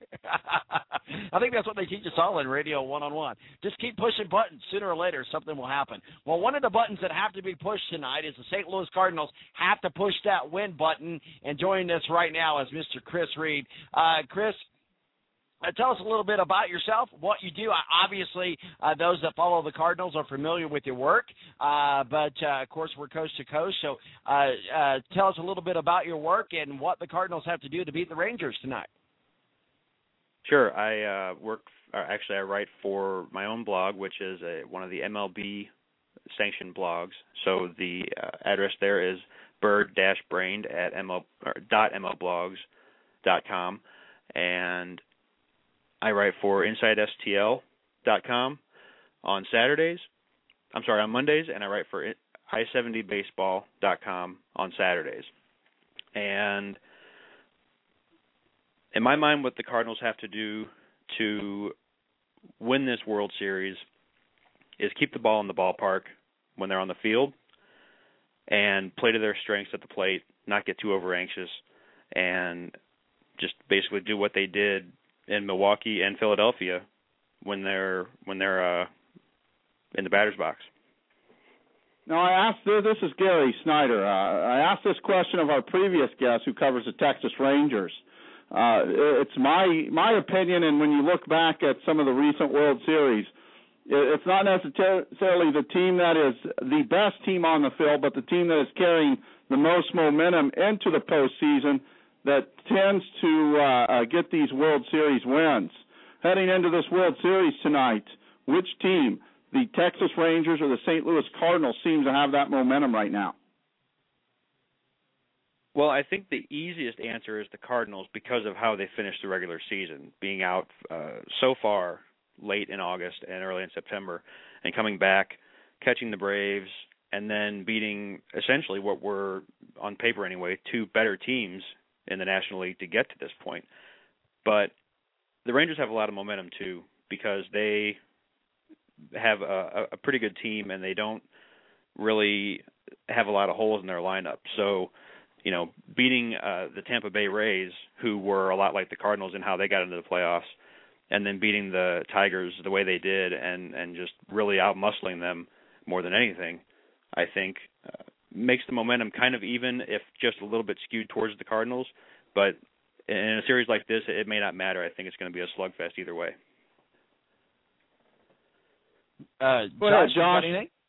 I think that's what they teach us all in radio one-on-one. Just keep pushing buttons. Sooner or later, something will happen. Well, one of the buttons that have to be pushed tonight is the St. Louis Cardinals have to push that win button. And joining us right now is Mr. Chris Reed. Chris, tell us a little bit about yourself, what you do. Obviously, those that follow the Cardinals are familiar with your work, but, of course, we're coast to coast. So tell us a little bit about your work and what the Cardinals have to do to beat the Rangers tonight. Sure. I I write for my own blog, which is one of the MLB-sanctioned blogs. So the address there is bird-brained at .mlblogs.com. And I write for InsideSTL.com on Mondays, and I write for I70Baseball.com on Saturdays. And in my mind, what the Cardinals have to do to win this World Series is keep the ball in the ballpark when they're on the field and play to their strengths at the plate, not get too over-anxious, and just basically do what they did in Milwaukee and Philadelphia when they're in the batter's box. Now, I asked, this is Gary Snyder. I asked this question of our previous guest who covers the Texas Rangers. It's my opinion, and when you look back at some of the recent World Series, it's not necessarily the team that is the best team on the field, but the team that is carrying the most momentum into the postseason that tends to get these World Series wins. Heading into this World Series tonight, which team, the Texas Rangers or the St. Louis Cardinals, seems to have that momentum right now? Well, I think the easiest answer is the Cardinals because of how they finished the regular season, being out so far late in August and early in September, and coming back, catching the Braves, and then beating essentially what were, on paper anyway, two better teams in the National League to get to this point. But the Rangers have a lot of momentum, too, because they have a pretty good team, and they don't really have a lot of holes in their lineup. So, you know, beating the Tampa Bay Rays, who were a lot like the Cardinals in how they got into the playoffs, and then beating the Tigers the way they did and just really out-muscling them more than anything, I think makes the momentum kind of even, if just a little bit skewed towards the Cardinals. But in a series like this, it may not matter. I think it's going to be a slugfest either way. Go ahead, Josh.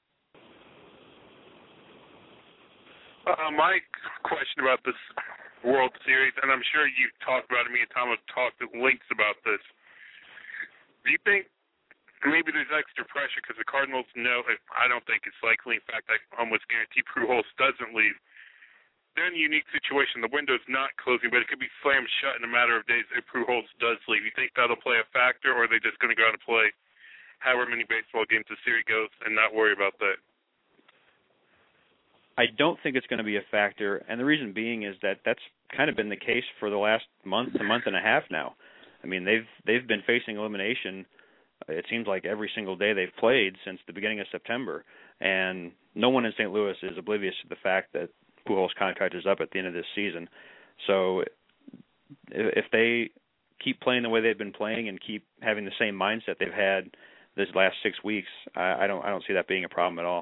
My question about this World Series, and I'm sure you've talked about it, me and Tom have talked at length about this. Do you think maybe there's extra pressure because the Cardinals know, I don't think it's likely, in fact, I almost guarantee Pujols doesn't leave. They're in a unique situation. The window's not closing, but it could be slammed shut in a matter of days if Pujols does leave. You think that'll play a factor, or are they just going to go out and play however many baseball games the series goes and not worry about that? I don't think it's going to be a factor, and the reason being is that that's kind of been the case for the last month and a half now. I mean, they've been facing elimination, it seems like every single day they've played since the beginning of September, and no one in St. Louis is oblivious to the fact that Pujols' contract is up at the end of this season. So if they keep playing the way they've been playing and keep having the same mindset they've had this last 6 weeks, I don't see that being a problem at all.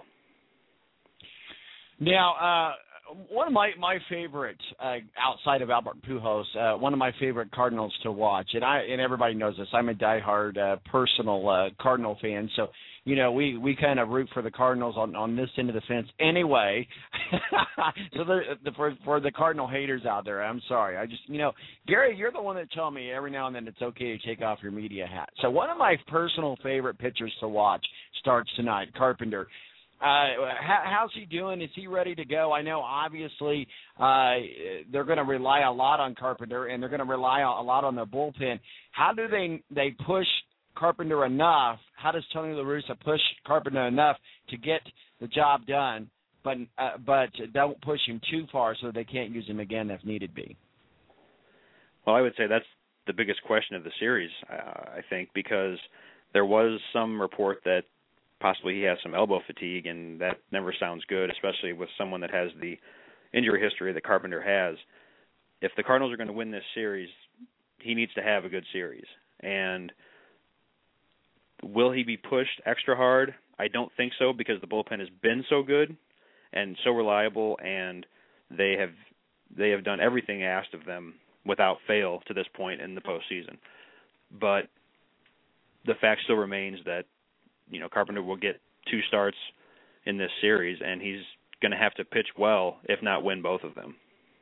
Now, one of my favorite, outside of Albert Pujols, one of my favorite Cardinals to watch, and everybody knows this, I'm a diehard personal Cardinal fan, so, we kind of root for the Cardinals on this end of the fence anyway. So for the Cardinal haters out there, I'm sorry. I just, Gary, you're the one that told me every now and then it's okay to take off your media hat. So one of my personal favorite pitchers to watch starts tonight, Carpenter. How's he doing? Is he ready to go? I know, obviously, they're going to rely a lot on Carpenter, and they're going to rely a lot on their bullpen. How do they push Carpenter enough? How does Tony La Russa push Carpenter enough to get the job done, but don't push him too far so they can't use him again if needed be? Well, I would say that's the biggest question of the series, I think, because there was some report that possibly he has some elbow fatigue, and that never sounds good, especially with someone that has the injury history that Carpenter has. If the Cardinals are going to win this series, he needs to have a good series. And will he be pushed extra hard? I don't think so, because the bullpen has been so good and so reliable, and they have done everything asked of them without fail to this point in the postseason. But the fact still remains that Carpenter will get 2 starts in this series, and he's going to have to pitch well, if not win both of them.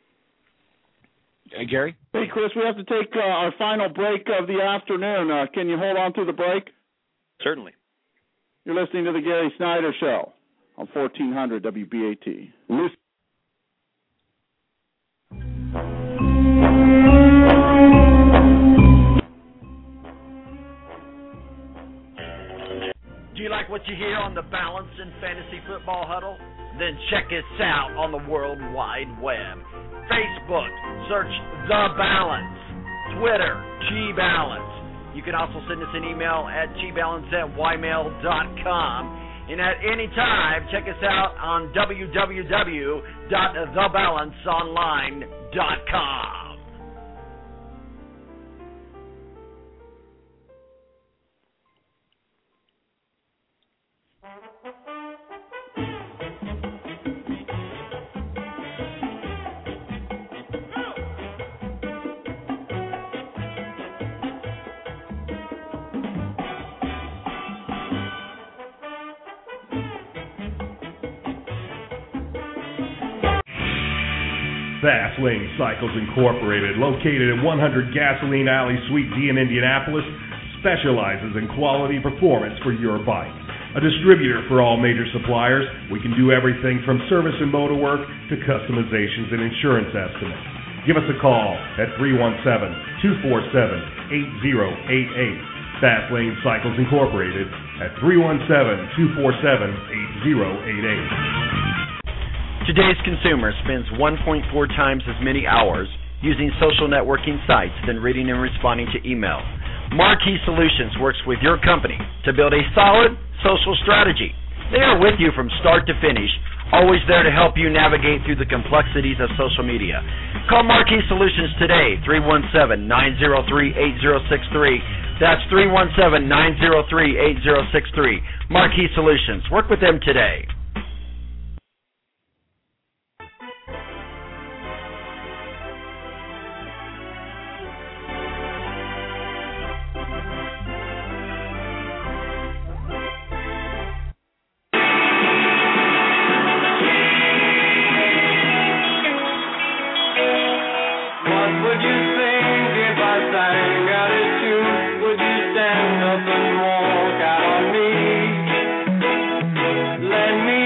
Hey, Gary? Hey, Chris, we have to take our final break of the afternoon. Can you hold on through the break? Certainly. You're listening to the Gary Snyder Show on 1400 WBAT. Do you like what you hear on the Balance in Fantasy Football Huddle? Then check us out on the World Wide Web. Facebook, search The Balance. Twitter, G-Balance. You can also send us an email at gbalance@ymail.com. And at any time, check us out on www.thebalanceonline.com. Fast Lane Cycles Incorporated, located at 100 Gasoline Alley, Suite D in Indianapolis, specializes in quality performance for your bike. A distributor for all major suppliers, we can do everything from service and motor work to customizations and insurance estimates. Give us a call at 317-247-8088. Fast Lane Cycles Incorporated at 317-247-8088. Today's consumer spends 1.4 times as many hours using social networking sites than reading and responding to email. Marquee Solutions works with your company to build a solid social strategy. They are with you from start to finish, always there to help you navigate through the complexities of social media. Call Marquee Solutions today, 317-903-8063. That's 317-903-8063. Marquee Solutions. Work with them today. Let me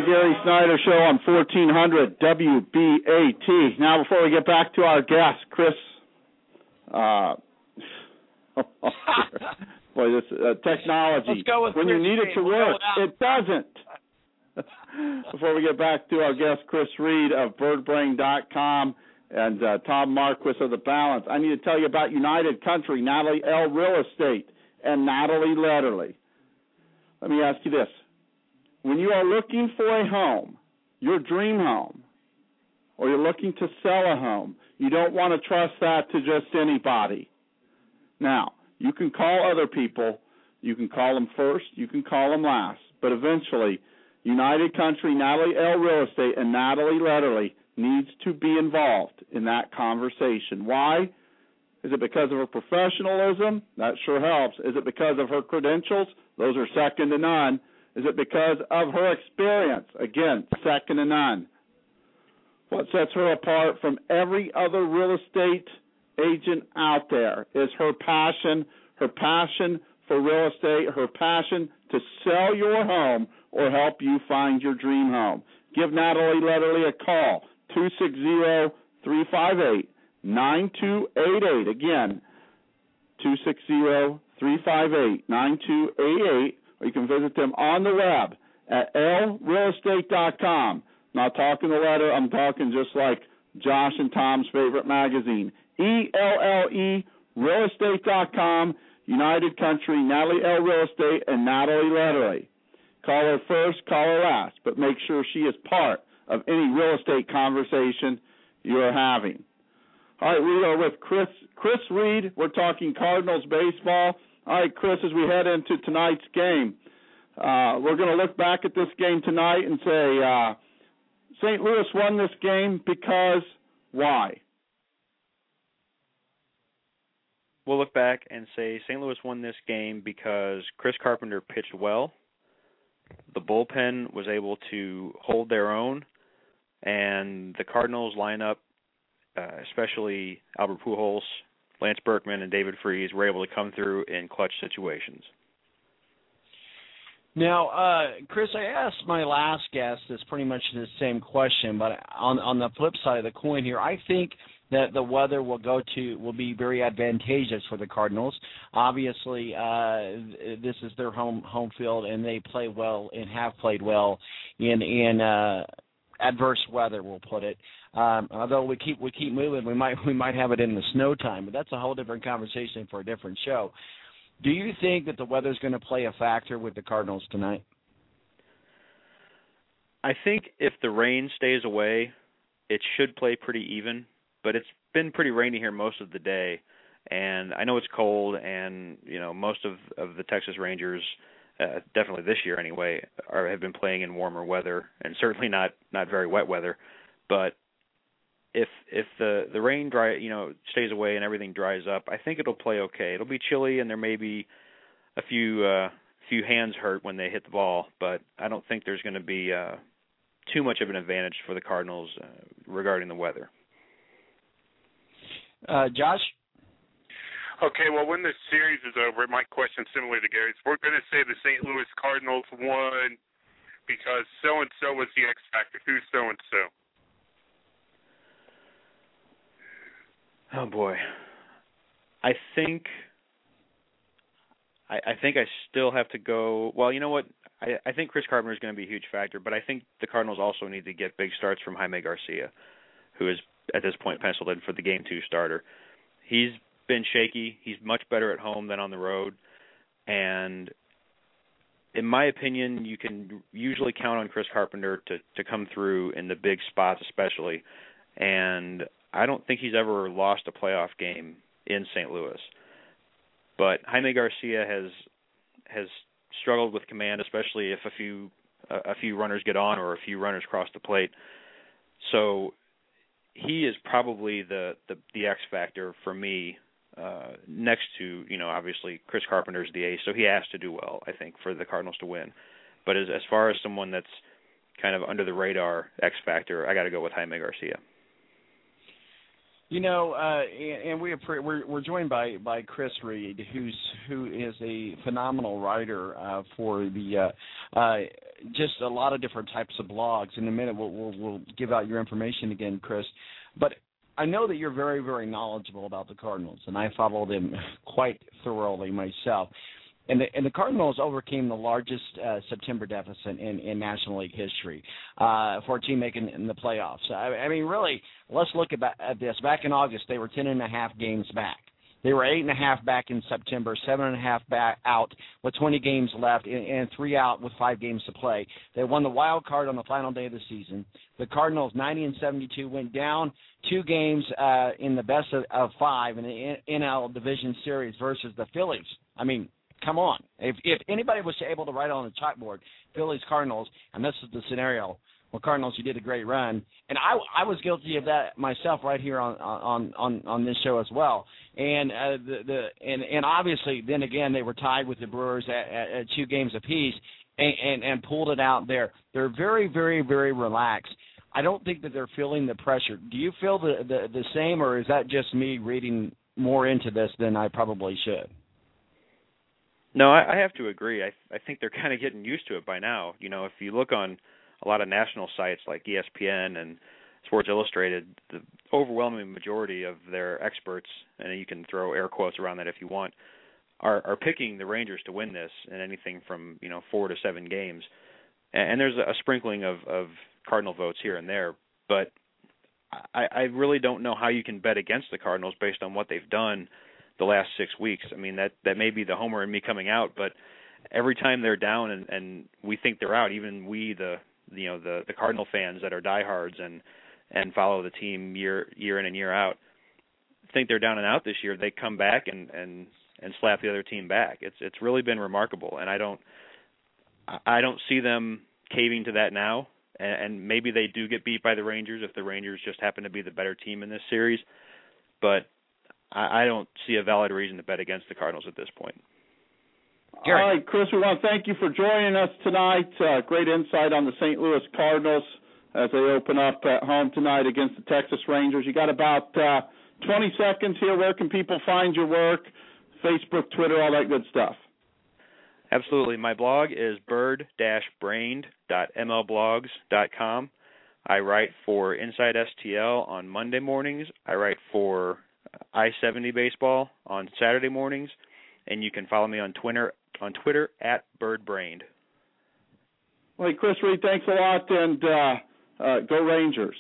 Gary Snyder Show on 1400 WBAT. Now, before we get back to our guest, Chris, boy, this technology. Let's go with when Chris you need it to work, it doesn't. Before we get back to our guest, Chris Reed of birdbrain.com and Tom Marquis of The Balance, I need to tell you about United Country, Natalie L. Real Estate, and Natalie Letterly. Let me ask you this. When you are looking for a home, your dream home, or you're looking to sell a home, you don't want to trust that to just anybody. Now, you can call other people. You can call them first. You can call them last. But eventually, United Country, Natalie L. Real Estate, and Natalie Letterly needs to be involved in that conversation. Why? Is it because of her professionalism? That sure helps. Is it because of her credentials? Those are second to none. Is it because of her experience? Again, second to none. What sets her apart from every other real estate agent out there is her passion for real estate, her passion to sell your home or help you find your dream home. Give Natalie Letterly a call, 260-358-9288. Again, 260-358-9288. Or you can visit them on the web at lrealestate.com. Not talking the letter, I'm talking just like Josh and Tom's favorite magazine. ELLE, realestate.com, United Country, Natalie L. Real Estate, and Natalie Letterly. Call her first, call her last, but make sure she is part of any real estate conversation you are having. All right, we are with Chris Reed. We're talking Cardinals baseball. All right, Chris, as we head into tonight's game, we're going to look back at this game tonight and say St. Louis won this game because why? We'll look back and say St. Louis won this game because Chris Carpenter pitched well. The bullpen was able to hold their own, and the Cardinals lineup, especially Albert Pujols, Lance Berkman, and David Freese, were able to come through in clutch situations. Now, Chris, I asked my last guest this pretty much the same question, but on the flip side of the coin here, I think that the weather will be very advantageous for the Cardinals. Obviously, this is their home field, and they play well and have played well in adverse weather, we'll put it. Although we keep moving, we might have it in the snow time, but that's a whole different conversation for a different show. Do you think that the weather's going to play a factor with the Cardinals tonight? I think if the rain stays away, it should play pretty even, but it's been pretty rainy here most of the day, and I know it's cold, and most of the Texas Rangers, definitely this year anyway, have been playing in warmer weather, and certainly not very wet weather, but if the rain stays away and everything dries up, I think it'll play okay. It'll be chilly and there may be a few hands hurt when they hit the ball, but I don't think there's going to be too much of an advantage for the Cardinals regarding the weather. Josh? Okay, well, when this series is over, my question similar to Gary's, we're going to say the St. Louis Cardinals won because so-and-so was the X factor. Who's so-and-so? Oh boy, I think I still have to go. Well, you know what? I think Chris Carpenter is going to be a huge factor, but I think the Cardinals also need to get big starts from Jaime Garcia, who is at this point penciled in for the Game 2 starter. He's been shaky. He's much better at home than on the road, and in my opinion, you can usually count on Chris Carpenter to come through in the big spots, especially, and I don't think he's ever lost a playoff game in St. Louis. But Jaime Garcia has struggled with command, especially if a few runners get on or a few runners cross the plate. So he is probably the X factor for me, next to, obviously Chris Carpenter's the ace, so he has to do well, I think, for the Cardinals to win. But as far as someone that's kind of under the radar X factor, I got to go with Jaime Garcia. And we're joined by Chris Reed, who is a phenomenal writer for the just a lot of different types of blogs. In a minute, we'll give out your information again, Chris. But I know that you're very, very knowledgeable about the Cardinals, and I follow them quite thoroughly myself. And the Cardinals overcame the largest September deficit in National League history for a team making in the playoffs. I mean, really, let's look at this. Back in August, they were 10.5 games back. They were 8.5 back in September, 7.5 back out with 20 games left, and 3 out with 5 games to play. They won the wild card on the final day of the season. The Cardinals, 90-72, went down 2 games in the best of 5 in the NL Division Series versus the Phillies. I mean, come on. If anybody was able to write on the chalkboard, Phillies, Cardinals, and this is the scenario, well, Cardinals, you did a great run. And I was guilty of that myself right here on this show as well. And and obviously, then again, they were tied with the Brewers at 2 games apiece and pulled it out there. They're very, very, very relaxed. I don't think that they're feeling the pressure. Do you feel the same, or is that just me reading more into this than I probably should? No, I have to agree. I think they're kind of getting used to it by now. If you look on a lot of national sites like ESPN and Sports Illustrated, the overwhelming majority of their experts, and you can throw air quotes around that if you want, are picking the Rangers to win this in anything from 4 to 7 games. And there's a sprinkling of Cardinal votes here and there, but I really don't know how you can bet against the Cardinals based on what they've done the last 6 weeks. I mean, that may be the homer in me coming out, but every time they're down and we think they're out, even we, the Cardinal fans that are diehards and follow the team year in and year out, think they're down and out this year, they come back and slap the other team back. It's really been remarkable, and I don't see them caving to that now. And maybe they do get beat by the Rangers if the Rangers just happen to be the better team in this series, but I don't see a valid reason to bet against the Cardinals at this point. Gary. All right, Chris, we want to thank you for joining us tonight. Great insight on the St. Louis Cardinals as they open up at home tonight against the Texas Rangers. You got about 20 seconds here. Where can people find your work? Facebook, Twitter, all that good stuff. Absolutely. My blog is bird-brained.mlblogs.com. I write for Inside STL on Monday mornings. I write for I-70 Baseball on Saturday mornings, and you can follow me on Twitter at birdbrained. Well, hey, Chris Reed, thanks a lot, and go Rangers.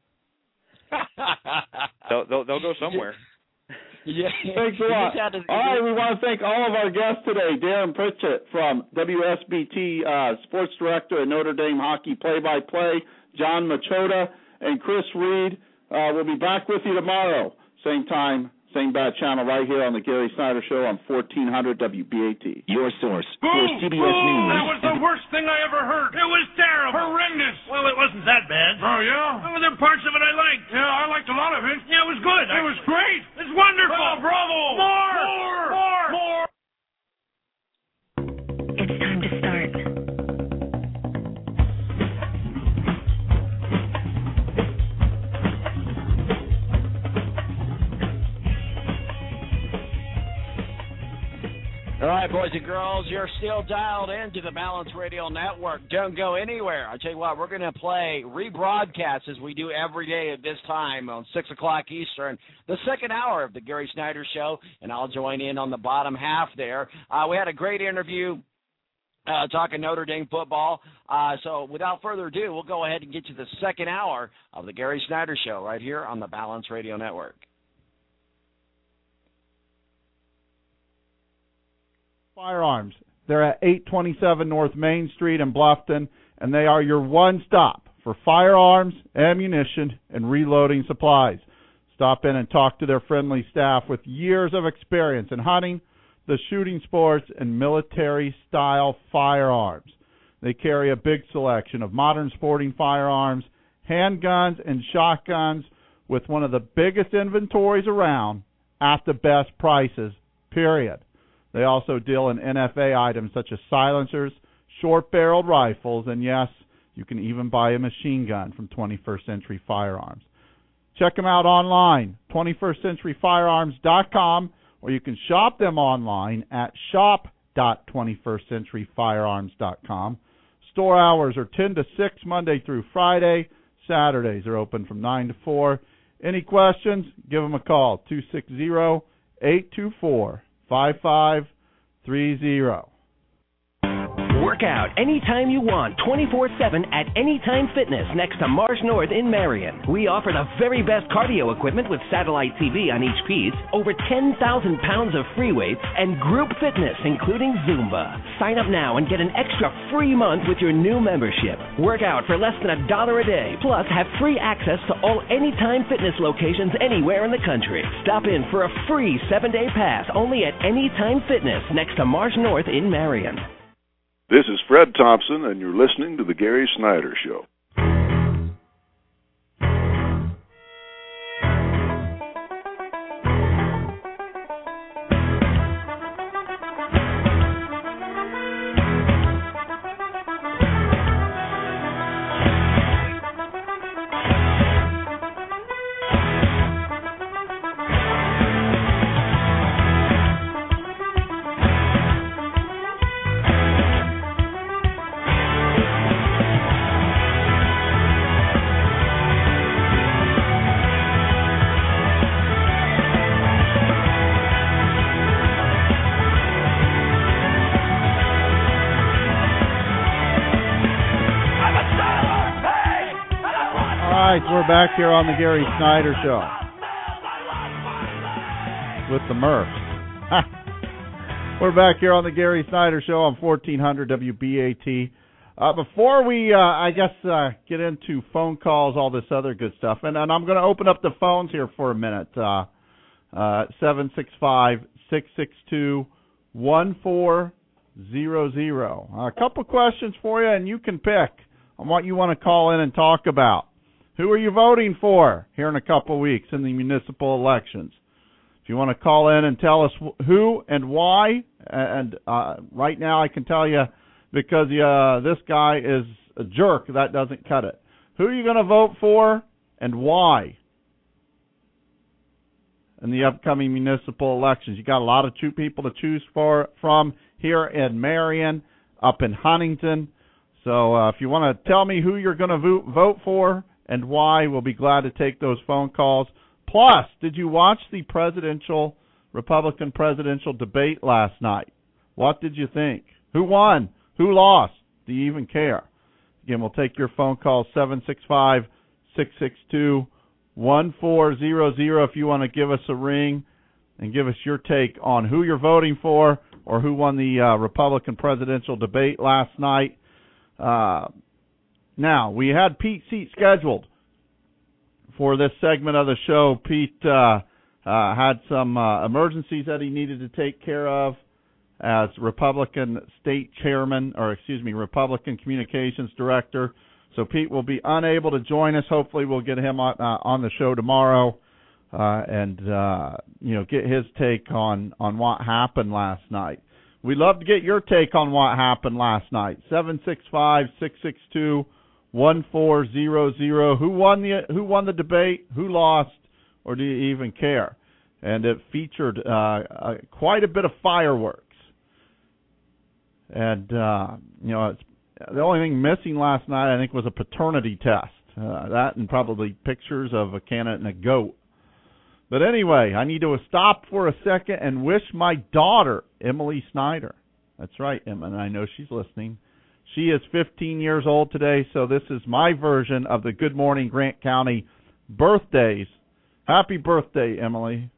They'll go somewhere. Yeah. Thanks a lot. All right, we want to thank all of our guests today. Darren Pritchett from WSBT, Sports Director and Notre Dame Hockey Play-by-Play, John Machota, and Chris Reed. We'll be back with you tomorrow, same time, same bad channel, right here on the Gary Snyder Show on 1400 WBAT. Your source for CBS News. That was the worst thing I ever heard. It was terrible. Horrendous. Well, it wasn't that bad. Oh, yeah? Well, there were parts of it I liked. Yeah, I liked a lot of it. Yeah, it was good. It was great. It's wonderful. Oh, bravo. More. It's time to start. All right, boys and girls, you're still dialed into the Balance Radio Network. Don't go anywhere. I tell you what, we're going to play rebroadcasts as we do every day at this time on 6 o'clock Eastern, the second hour of the Gary Snyder Show, and I'll join in on the bottom half there. We had a great interview talking Notre Dame football. So without further ado, we'll go ahead and get to the second hour of the Gary Snyder Show right here on the Balance Radio Network. Firearms. They're at 827 North Main Street in Bluffton, and they are your one stop for firearms, ammunition, and reloading supplies. Stop in and talk to their friendly staff with years of experience in hunting, the shooting sports, and military-style firearms. They carry a big selection of modern sporting firearms, handguns, and shotguns with one of the biggest inventories around at the best prices, period. They also deal in NFA items such as silencers, short-barreled rifles, and yes, you can even buy a machine gun from 21st Century Firearms. Check them out online, 21stCenturyFirearms.com, or you can shop them online at shop.21stCenturyFirearms.com. Store hours are 10 to 6 Monday through Friday. Saturdays are open from 9 to 4. Any questions? Give them a call, 260-824-5530. Work out anytime you want, 24/7 at Anytime Fitness next to Mars North in Marion. We offer the very best cardio equipment with satellite TV on each piece, over 10,000 pounds of free weights, and group fitness, including Zumba. Sign up now and get an extra free month with your new membership. Work out for less than $1 a day, plus have free access to all Anytime Fitness locations anywhere in the country. Stop in for a free 7-day pass only at Anytime Fitness next to Mars North in Marion. This is Fred Thompson, and you're listening to The Gary Snyder Show. We're back here on the Gary Snyder Show with the Murphs. We're back here on the Gary Snyder Show on 1400 WBAT. Before we, get into phone calls, all this other good stuff, and I'm going to open up the phones here for a minute. 765-662-1400. A couple questions for you, and you can pick on what you want to call in and talk about. Who are you voting for here in a couple of weeks in the municipal elections? If you want to call in and tell us who and why, and right now I can tell you because this guy is a jerk, that doesn't cut it. Who are you going to vote for and why in the upcoming municipal elections? You got a lot of people to choose from here in Marion, up in Huntington. So if you want to tell me who you're going to vote for and why, we'll be glad to take those phone calls. Plus, did you watch the Republican presidential debate last night? What did you think? Who won? Who lost? Do you even care? Again, we'll take your phone call, 765-662-1400, if you want to give us a ring and give us your take on who you're voting for or who won the Republican presidential debate last night. Now, we had Pete Seat scheduled for this segment of the show. Pete had some emergencies that he needed to take care of as Republican state chairman, Republican communications director. So Pete will be unable to join us. Hopefully we'll get him on the show tomorrow and get his take on what happened last night. We'd love to get your take on what happened last night. 765-662-1400. Who won the debate? Who lost? Or do you even care? And it featured quite a bit of fireworks. And it's, the only thing missing last night, I think, was a paternity test. That and probably pictures of a candidate and a goat. But anyway, I need to stop for a second and wish my daughter, Emily Snyder. That's right, Emma, and I know she's listening. She is 15 years old today, so this is my version of the Good Morning Grant County birthdays. Happy birthday, Emily.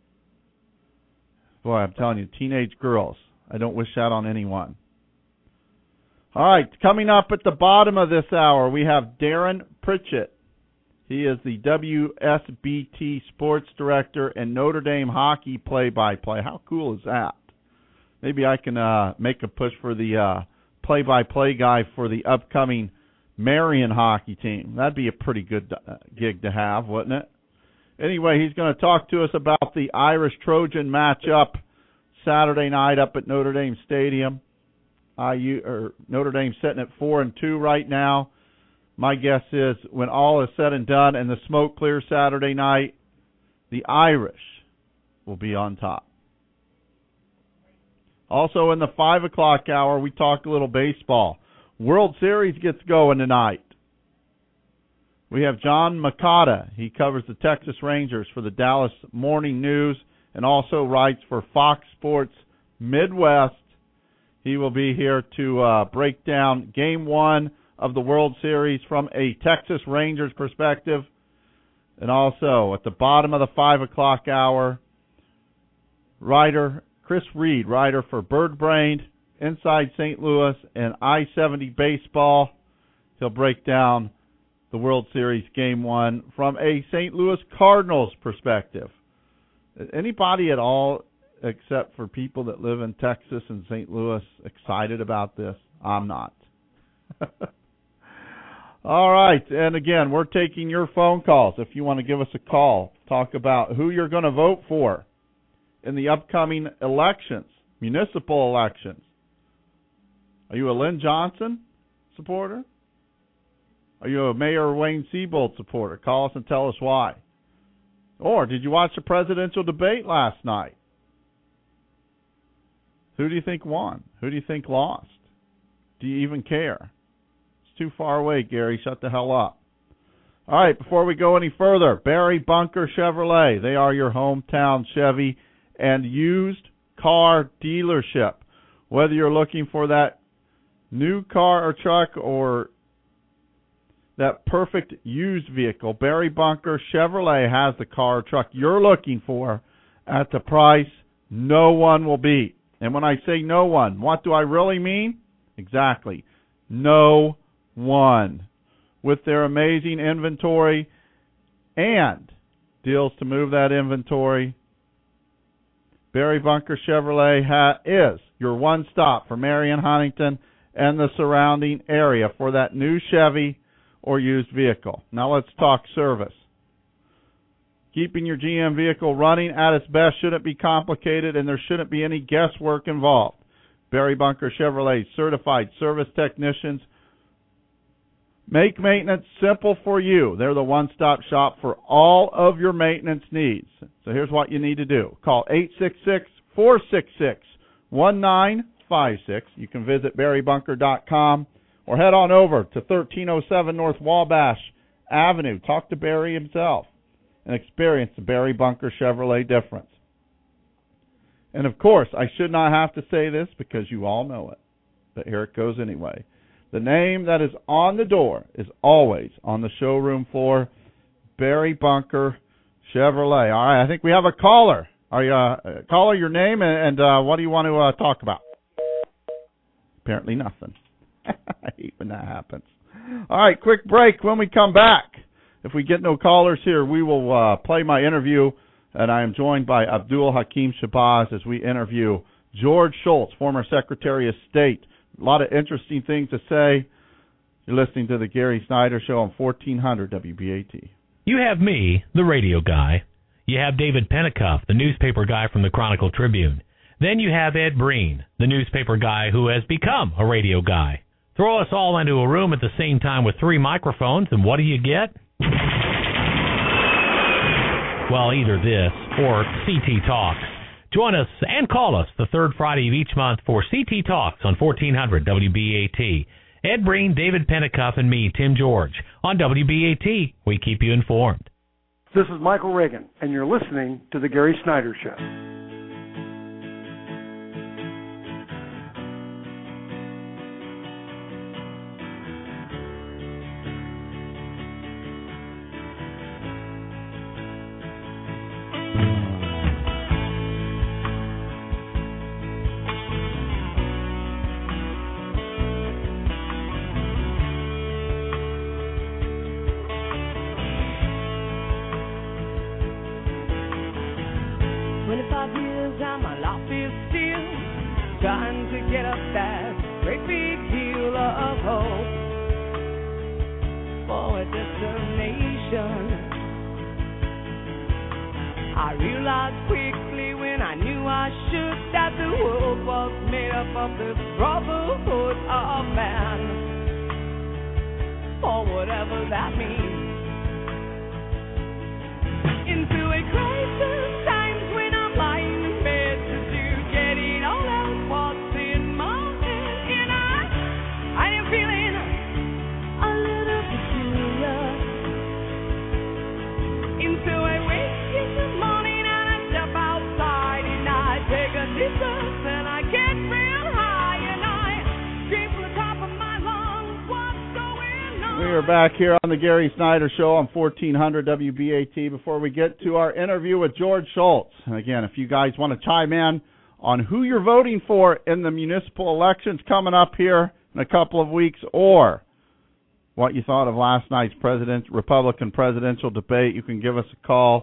Boy, I'm telling you, teenage girls. I don't wish that on anyone. All right, coming up at the bottom of this hour, we have Darren Pritchett. He is the WSBT sports director and Notre Dame hockey play-by-play. How cool is that? Maybe I can make a push for the play-by-play guy for the upcoming Marion hockey team. That'd be a pretty good gig to have, wouldn't it? Anyway, he's going to talk to us about the Irish Trojan matchup Saturday night up at Notre Dame Stadium. Notre Dame sitting at 4-2 right now. my guess is when all is said and done and the smoke clears Saturday night, the Irish will be on top. Also in the 5 o'clock hour, we talk a little baseball. World Series gets going tonight. We have John Makata. He covers the Texas Rangers for the Dallas Morning News and also writes for Fox Sports Midwest. He will be here to break down Game 1 of the World Series from a Texas Rangers perspective. And also, at the bottom of the 5 o'clock hour, writer Chris Reed, writer for Bird Brain, Inside St. Louis, and I-70 Baseball. He'll break down the World Series Game 1 from a St. Louis Cardinals perspective. Anybody at all, except for people that live in Texas and St. Louis, excited about this? I'm not. All right, and again, we're taking your phone calls. If you want to give us a call, talk about who you're going to vote for in the upcoming elections, municipal elections. Are you a Lynn Johnson supporter? Are you a Mayor Wayne Seabold supporter? Call us and tell us why. Or did you watch the presidential debate last night? Who do you think won? Who do you think lost? Do you even care? It's too far away, Gary. Shut the hell up. All right, before we go any further, Barry Bunker Chevrolet. They are your hometown Chevy and used car dealership. Whether you're looking for that new car or truck or that perfect used vehicle, Barry Bunker Chevrolet has the car or truck you're looking for at the price no one will beat. And when I say no one, what do I really mean? Exactly. No one. With their amazing inventory and deals to move that inventory, Barry Bunker Chevrolet is your one stop for Marion, Huntington, and the surrounding area for that new Chevy or used vehicle. Now let's talk service. Keeping your GM vehicle running at its best shouldn't be complicated, and there shouldn't be any guesswork involved. Barry Bunker Chevrolet certified service technicians make maintenance simple for you. They're the one-stop shop for all of your maintenance needs. So here's what you need to do. Call 866-466-1956. You can visit barrybunker.com or head on over to 1307 North Wabash Avenue. Talk to Barry himself and experience the Barry Bunker Chevrolet difference. And, of course, I should not have to say this because you all know it, but here it goes anyway. The name that is on the door is always on the showroom floor, Barry Bunker Chevrolet. All right, I think we have a caller. Are you caller, your name, and what do you want to talk about? Apparently nothing. I hate when that happens. All right, quick break. When we come back, if we get no callers here, we will play my interview, and I am joined by Abdul Hakim Shabazz as we interview George Shultz, former Secretary of State. A lot of interesting things to say. You're listening to the Gary Snyder Show on 1400 WBAT. You have me, the radio guy. You have David Pennicuff, the newspaper guy from the Chronicle Tribune. Then you have Ed Breen, the newspaper guy who has become a radio guy. Throw us all into a room at the same time with 3 microphones, and what do you get? Well, either this or CT Talks. Join us and call us the third Friday of each month for CT Talks on 1400 WBAT. Ed Breen, David Pennicuff, and me, Tim George. On WBAT, we keep you informed. This is Michael Reagan, and you're listening to The Gary Snyder Show. or whatever that means. Into a crisis, times when I'm lying in bed just to get it all out what's in my head. And I am feeling a little peculiar. Into a wake in the morning and I step outside and I take a deep breath and I get real high and I scream from the top of my lungs, what's going on? We are back here on the Gary Snyder Show on 1400 WBAT. Before we get to our interview with George Schultz, and again, if you guys want to chime in on who you're voting for in the municipal elections coming up here in a couple of weeks, or what you thought of last night's Republican presidential debate, you can give us a call,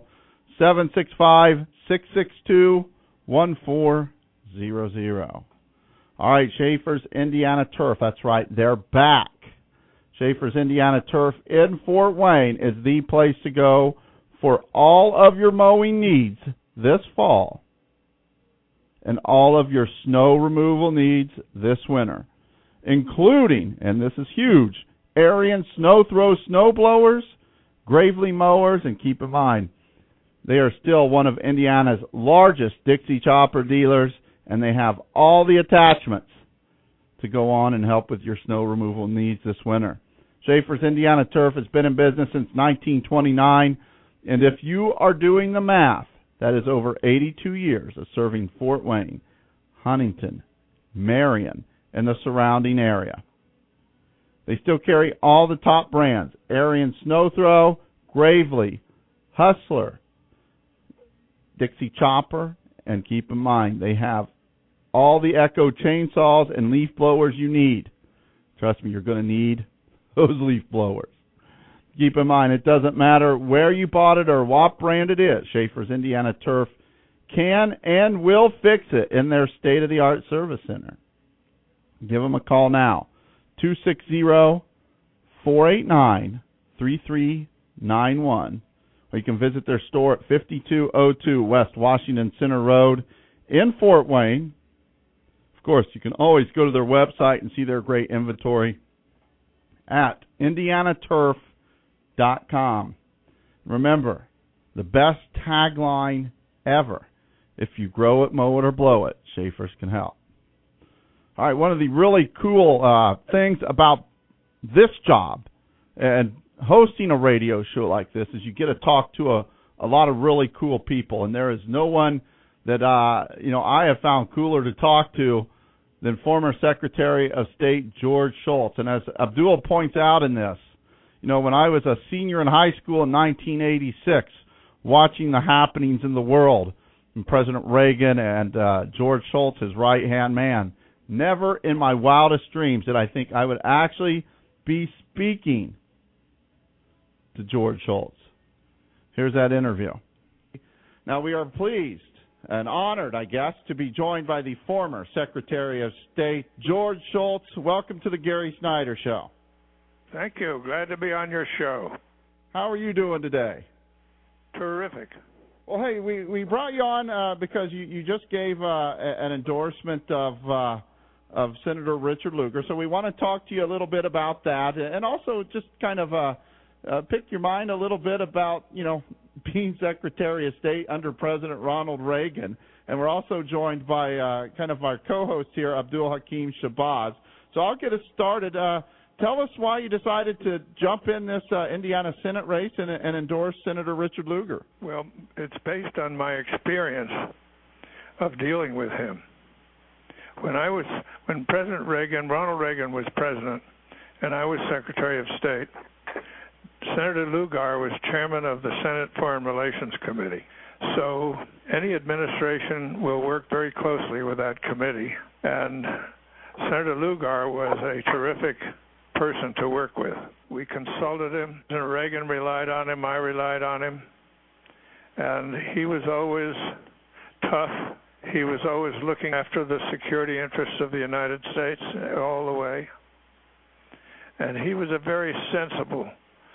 765-662-1400. All right, Schaefer's Indiana Turf. That's right, they're back. Schaefer's Indiana Turf in Fort Wayne is the place to go for all of your mowing needs this fall and all of your snow removal needs this winter, including, and this is huge, Ariens Snow Throw snow blowers, Gravely mowers, and keep in mind, they are still one of Indiana's largest Dixie Chopper dealers, and they have all the attachments to go on and help with your snow removal needs this winter. Schaefer's Indiana Turf has been in business since 1929, and if you are doing the math, that is over 82 years of serving Fort Wayne, Huntington, Marion, and the surrounding area. They still carry all the top brands, Ariens Snow Throw, Gravely, Hustler, Dixie Chopper, and keep in mind, they have all the Echo chainsaws and leaf blowers you need. Trust me, you're going to need those leaf blowers. Keep in mind, it doesn't matter where you bought it or what brand it is. Schaefer's Indiana Turf can and will fix it in their state-of-the-art service center. Give them a call now, 260-489-3391. Or you can visit their store at 5202 West Washington Center Road in Fort Wayne. Of course, you can always go to their website and see their great inventory at indianaturf.com. Remember, the best tagline ever, if you grow it, mow it, or blow it, Schaefer's can help. All right, one of the really cool things about this job and hosting a radio show like this is you get to talk to a lot of really cool people, and there is no one that I have found cooler to talk to than former Secretary of State George Schultz. And as Abdul points out in this, when I was a senior in high school in 1986, watching the happenings in the world, and President Reagan and George Schultz, his right-hand man, never in my wildest dreams did I think I would actually be speaking to George Schultz. Here's that interview. Now, we are pleased and honored, I guess, to be joined by the former Secretary of State, George Schultz. Welcome to the Gary Snyder Show. Thank you. Glad to be on your show. How are you doing today? Terrific. Well, hey, we brought you on because you just gave an endorsement of Senator Richard Lugar, so we want to talk to you a little bit about that, and also just kind of pick your mind a little bit about, being Secretary of State under President Ronald Reagan. And we're also joined by kind of our co-host here, Abdul Hakim Shabazz. So I'll get us started. Tell us why you decided to jump in this Indiana Senate race and endorse Senator Richard Lugar. Well, it's based on my experience of dealing with him. When President Ronald Reagan was president, and I was Secretary of State, Senator Lugar was chairman of the Senate Foreign Relations Committee. So any administration will work very closely with that committee. And Senator Lugar was a terrific person to work with. We consulted him. President Reagan relied on him. I relied on him. And he was always tough. He was always looking after the security interests of the United States all the way. And he was a very sensible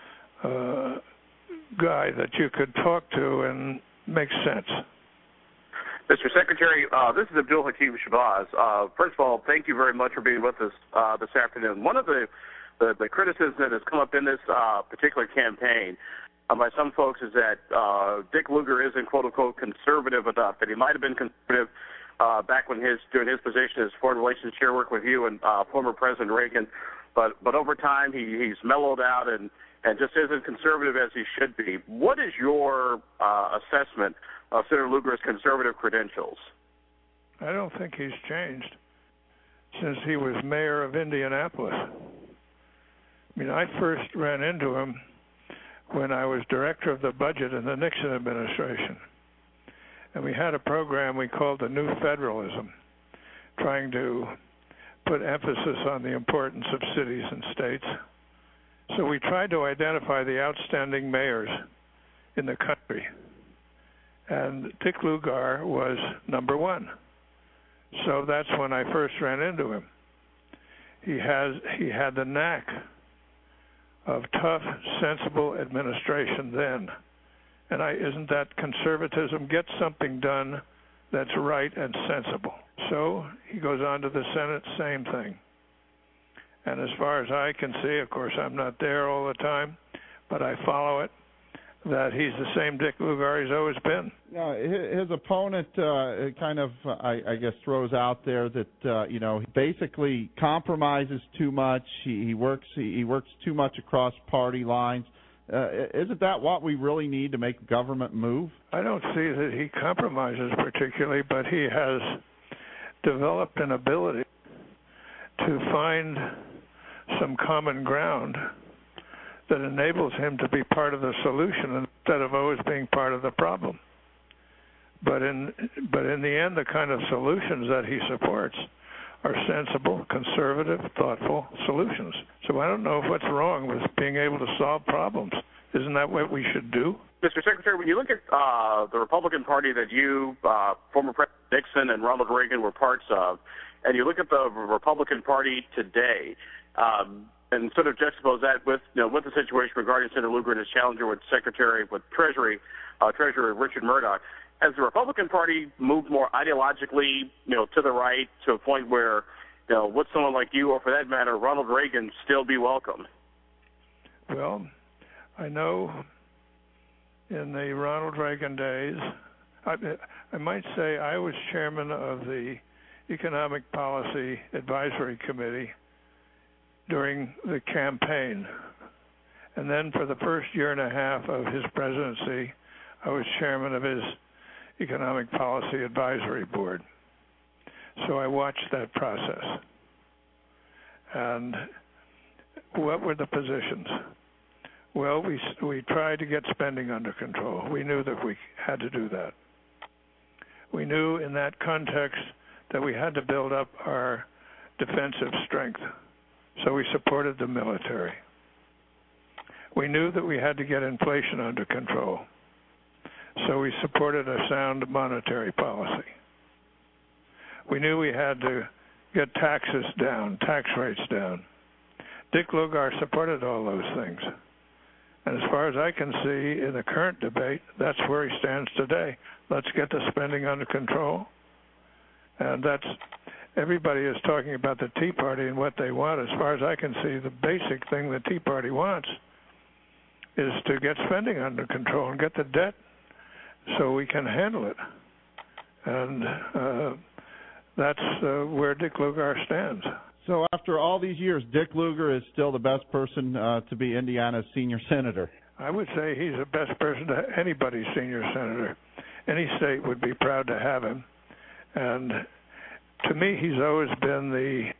guy that you could talk to and make sense. Mr. Secretary, this is Abdul Hakim Shabazz. First of all, thank you very much for being with us this afternoon. One of the the criticism that has come up in this particular campaign by some folks is that Dick Lugar isn't quote unquote conservative enough. That he might have been conservative back when during his position as foreign relations chair, work with you and former President Reagan, but over time he's mellowed out and just isn't conservative as he should be. What is your assessment of Senator Lugar's conservative credentials? I don't think he's changed since he was mayor of Indianapolis. I mean, I first ran into him when I was director of the budget in the Nixon administration. And we had a program we called the New Federalism, trying to put emphasis on the importance of cities and states. So we tried to identify the outstanding mayors in the country. And Dick Lugar was number one. So that's when I first ran into him. He had the knack of tough, sensible administration then. And isn't that conservatism? Get something done that's right and sensible. So he goes on to the Senate, same thing. And as far as I can see, of course I'm not there all the time, but I follow it, that he's the same Dick Lugar he's always been. Now, his opponent kind of, I guess, throws out there that he basically compromises too much. He works too much across party lines. Isn't that what we really need to make government move? I don't see that he compromises particularly, but he has developed an ability to find some common ground that enables him to be part of the solution instead of always being part of the problem. But in the end, the kind of solutions that he supports are sensible, conservative, thoughtful solutions. So I don't know what's wrong with being able to solve problems. Isn't that what we should do? Mr. Secretary, when you look at the Republican Party that you, former President Nixon and Ronald Reagan were parts of, and you look at the Republican Party today, and sort of juxtapose that with the situation regarding Senator Lugar and his challenger with Treasurer Richard Murdoch, has the Republican Party moved more ideologically, to the right to a point where, would someone like you, or for that matter, Ronald Reagan, still be welcome? Well, I know in the Ronald Reagan days, I might say I was chairman of the Economic Policy Advisory Committee during the campaign. And then for the first year and a half of his presidency, I was chairman of his Economic Policy Advisory Board. So I watched that process. And what were the positions? Well, we tried to get spending under control. We knew that we had to do that. We knew in that context that we had to build up our defensive strength. So we supported the military. We knew that we had to get inflation under control. So we supported a sound monetary policy. We knew we had to get taxes down, tax rates down. Dick Lugar supported all those things. And as far as I can see in the current debate, that's where he stands today. Let's get the spending under control. And everybody is talking about the Tea Party and what they want. As far as I can see, the basic thing the Tea Party wants is to get spending under control and get the debt so we can handle it. And that's where Dick Lugar stands. So after all these years, Dick Lugar is still the best person to be Indiana's senior senator? I would say he's the best person to anybody's senior senator. Any state would be proud to have him. And to me, he's always been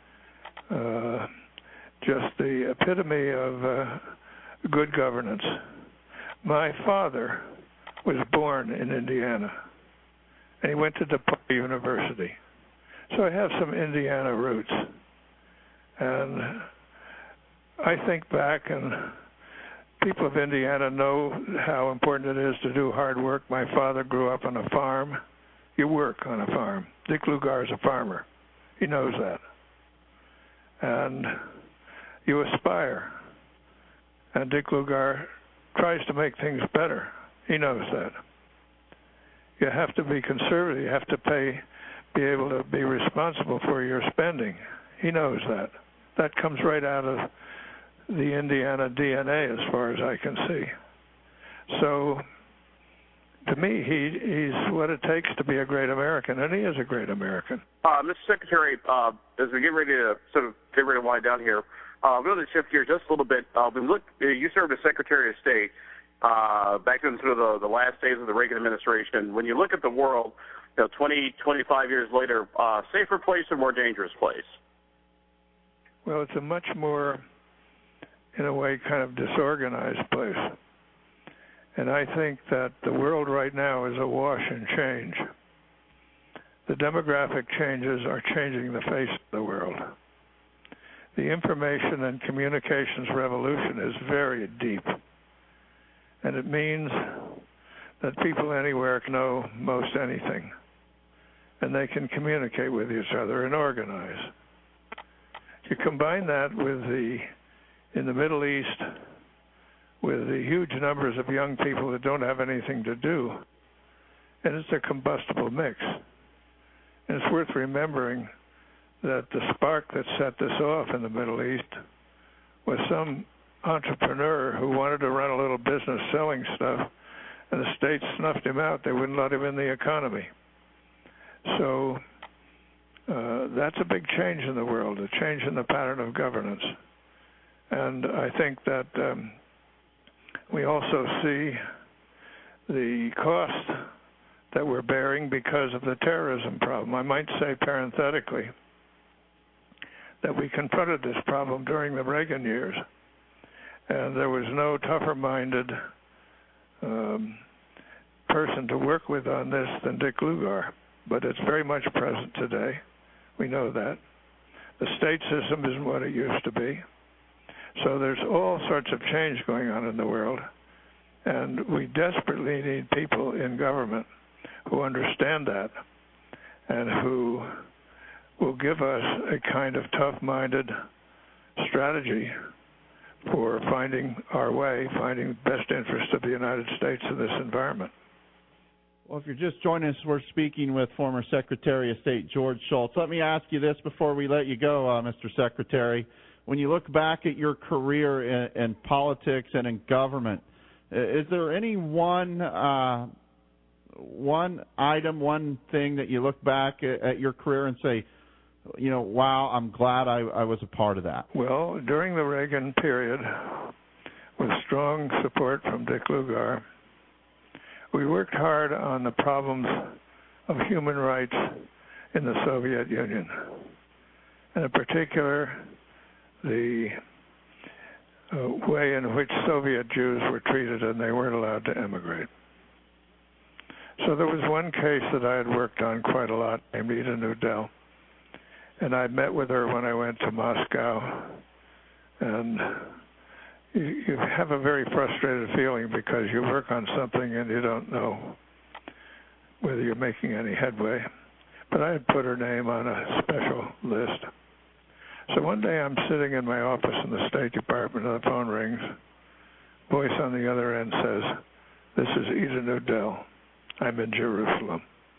just the epitome of good governance. My father was born in Indiana, and he went to DePaul University. So I have some Indiana roots. And I think back, and people of Indiana know how important it is to do hard work. My father grew up on a farm. You work on a farm. Dick Lugar is a farmer. He knows that. And you aspire. And Dick Lugar tries to make things better. He knows that. You have to be conservative. You have to be able to be responsible for your spending. He knows that. That comes right out of the Indiana DNA as far as I can see. So, to me, he's what it takes to be a great American, and he is a great American. Mr. Secretary, as we get ready to wind down here, we're going to shift gears just a little bit. You served as Secretary of State back in sort of the last days of the Reagan administration. When you look at the world, 20, 25 years later, safer place or more dangerous place? Well, it's a much more, in a way, kind of disorganized place. And I think that the world right now is awash in change. The demographic changes are changing the face of the world. The information and communications revolution is very deep. And it means that people anywhere can know most anything. And they can communicate with each other and organize. You combine that with in the Middle East, with the huge numbers of young people that don't have anything to do, and it's a combustible mix. And it's worth remembering that the spark that set this off in the Middle East was some entrepreneur who wanted to run a little business selling stuff, and the state snuffed him out. They wouldn't let him in the economy. So that's a big change in the world, a change in the pattern of governance. And I think that we also see the cost that we're bearing because of the terrorism problem. I might say parenthetically that we confronted this problem during the Reagan years, and there was no tougher-minded person to work with on this than Dick Lugar. But it's very much present today. We know that. The state system isn't what it used to be. So there's all sorts of change going on in the world, and we desperately need people in government who understand that and who will give us a kind of tough-minded strategy for finding our way, finding the best interest of the United States in this environment. Well, if you're just joining us, we're speaking with former Secretary of State George Shultz. Let me ask you this before we let you go, Mr. Secretary. When you look back at your career in politics and in government, is there any one item, one thing that you look back at your career and say, wow, I'm glad I was a part of that? Well, during the Reagan period, with strong support from Dick Lugar, we worked hard on the problems of human rights in the Soviet Union, and in particular, the way in which Soviet Jews were treated and they weren't allowed to emigrate. So there was one case that I had worked on quite a lot named Ida Nudel, and I met with her when I went to Moscow, and you have a very frustrated feeling because you work on something and you don't know whether you're making any headway. But I had put her name on a special list. So one day I'm sitting in my office in the State Department and the phone rings. Voice on the other end says, "This is Ida Nudel. I'm in Jerusalem."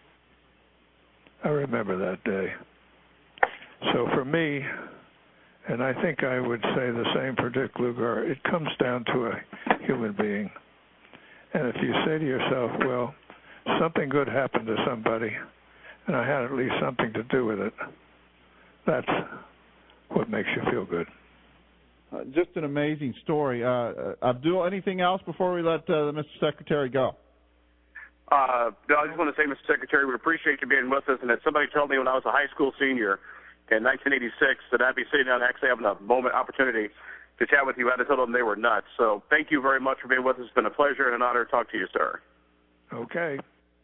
I remember that day. So for me, and I think I would say the same for Dick Lugar, it comes down to a human being. And if you say to yourself, well, something good happened to somebody, and I had at least something to do with it, that's what makes you feel good. Just an amazing story. Abdul, anything else before we let Mr. Secretary go? No, I just want to say, Mr. Secretary, we appreciate you being with us. And that somebody told me when I was a high school senior in 1986 that I'd be sitting down actually having a opportunity to chat with you. I had to tell them they were nuts. So thank you very much for being with us. It's been a pleasure and an honor to talk to you, sir. Okay.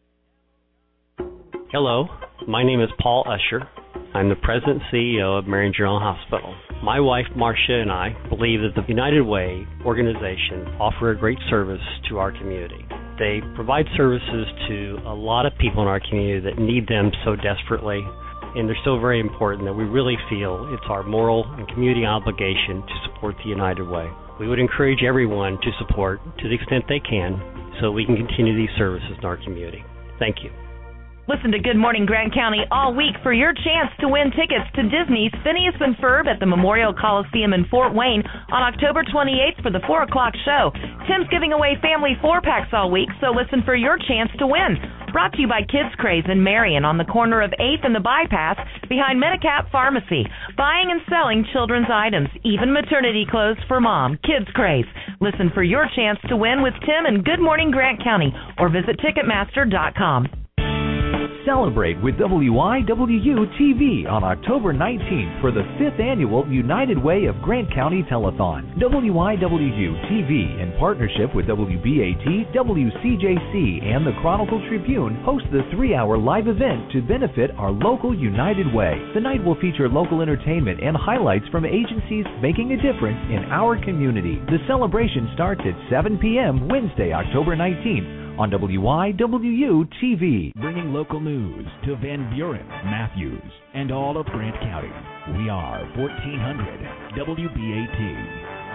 Hello, my name is Paul Usher. I'm the President and CEO of Marion General Hospital. My wife, Marcia, and I believe that the United Way organization offer a great service to our community. They provide services to a lot of people in our community that need them so desperately, and they're so very important that we really feel it's our moral and community obligation to support the United Way. We would encourage everyone to support to the extent they can so we can continue these services in our community. Thank you. Listen to Good Morning Grant County all week for your chance to win tickets to Disney's Phineas and Ferb at the Memorial Coliseum in Fort Wayne on October 28th for the 4 o'clock show. Tim's giving away family 4-packs all week, so listen for your chance to win. Brought to you by Kids Craze in Marion on the corner of 8th and the Bypass behind Medicap Pharmacy. Buying and selling children's items, even maternity clothes for mom. Kids Craze. Listen for your chance to win with Tim and Good Morning Grant County or visit Ticketmaster.com. Celebrate with WIWU-TV on October 19th for the 5th Annual United Way of Grant County Telethon. WIWU-TV, in partnership with WBAT, WCJC, and the Chronicle Tribune, host the 3-hour live event to benefit our local United Way. The night will feature local entertainment and highlights from agencies making a difference in our community. The celebration starts at 7 p.m. Wednesday, October 19th. On WIWU-TV, bringing local news to Van Buren, Matthews, and all of Grant County. We are 1400 WBAT.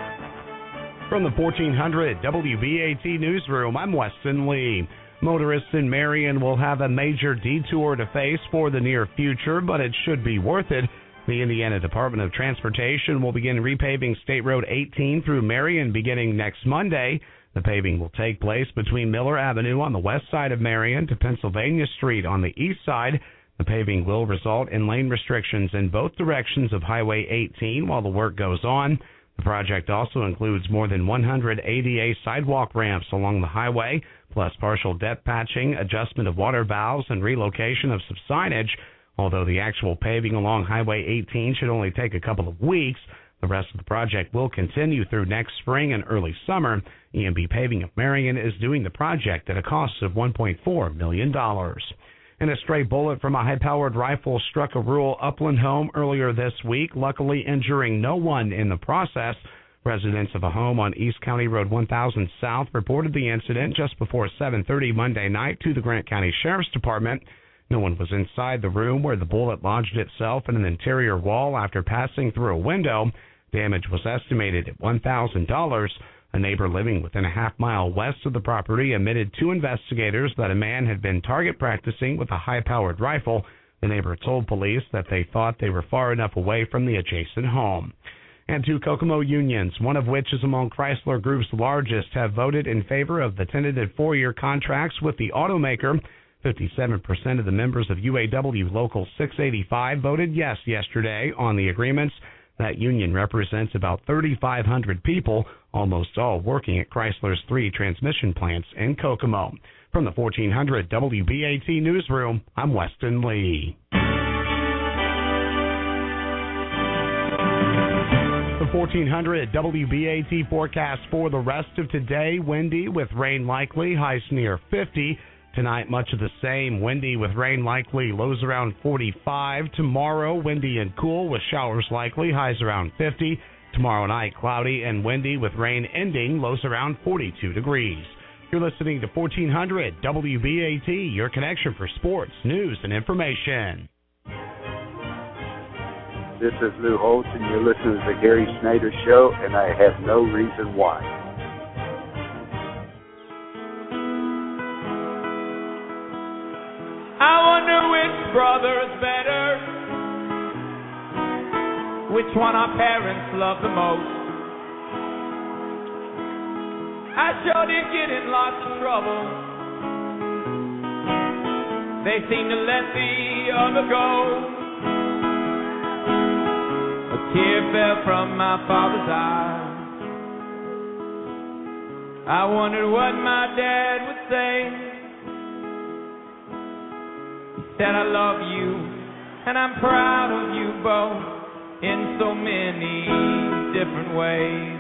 From the 1400 WBAT newsroom, I'm Weston Lee. Motorists in Marion will have a major detour to face for the near future, but it should be worth it. The Indiana Department of Transportation will begin repaving State Road 18 through Marion beginning next Monday. The paving will take place between Miller Avenue on the west side of Marion to Pennsylvania Street on the east side. The paving will result in lane restrictions in both directions of Highway 18 while the work goes on. The project also includes more than 100 ADA sidewalk ramps along the highway, plus partial depth patching, adjustment of water valves, and relocation of some signage. Although the actual paving along Highway 18 should only take a couple of weeks, the rest of the project will continue through next spring and early summer. EMB Paving of Marion is doing the project at a cost of $1.4 million. And a stray bullet from a high-powered rifle struck a rural upland home earlier this week, luckily injuring no one in the process. Residents of a home on East County Road 1000 South reported the incident just before 7:30 Monday night to the Grant County Sheriff's Department. No one was inside the room where the bullet lodged itself in an interior wall after passing through a window. Damage was estimated at $1,000. A neighbor living within a half-mile west of the property admitted to investigators that a man had been target practicing with a high-powered rifle. The neighbor told police that they thought they were far enough away from the adjacent home. And 2 Kokomo unions, one of which is among Chrysler Group's largest, have voted in favor of the tentative 4-year contracts with the automaker. 57% of the members of UAW Local 685 voted yes yesterday on the agreements. That union represents about 3,500 people, almost all working at Chrysler's 3 transmission plants in Kokomo. From the 1400 WBAT newsroom, I'm Weston Lee. The 1400 WBAT forecast for the rest of today: windy with rain likely, highs near 50. Tonight, much of the same, windy with rain likely, lows around 45. Tomorrow, windy and cool with showers likely, highs around 50. Tomorrow night, cloudy and windy with rain ending, lows around 42 degrees. You're listening to 1400 WBAT, your connection for sports, news, and information. This is Lou Holtz, and you're listening to the Gary Snyder Show, and I have no reason why. I wonder which brother's better, which one our parents love the most. I sure did get in lots of trouble. They seem to let the other go. A tear fell from my father's eye. I wondered what my dad would say. That I love you, and I'm proud of you both in so many different ways.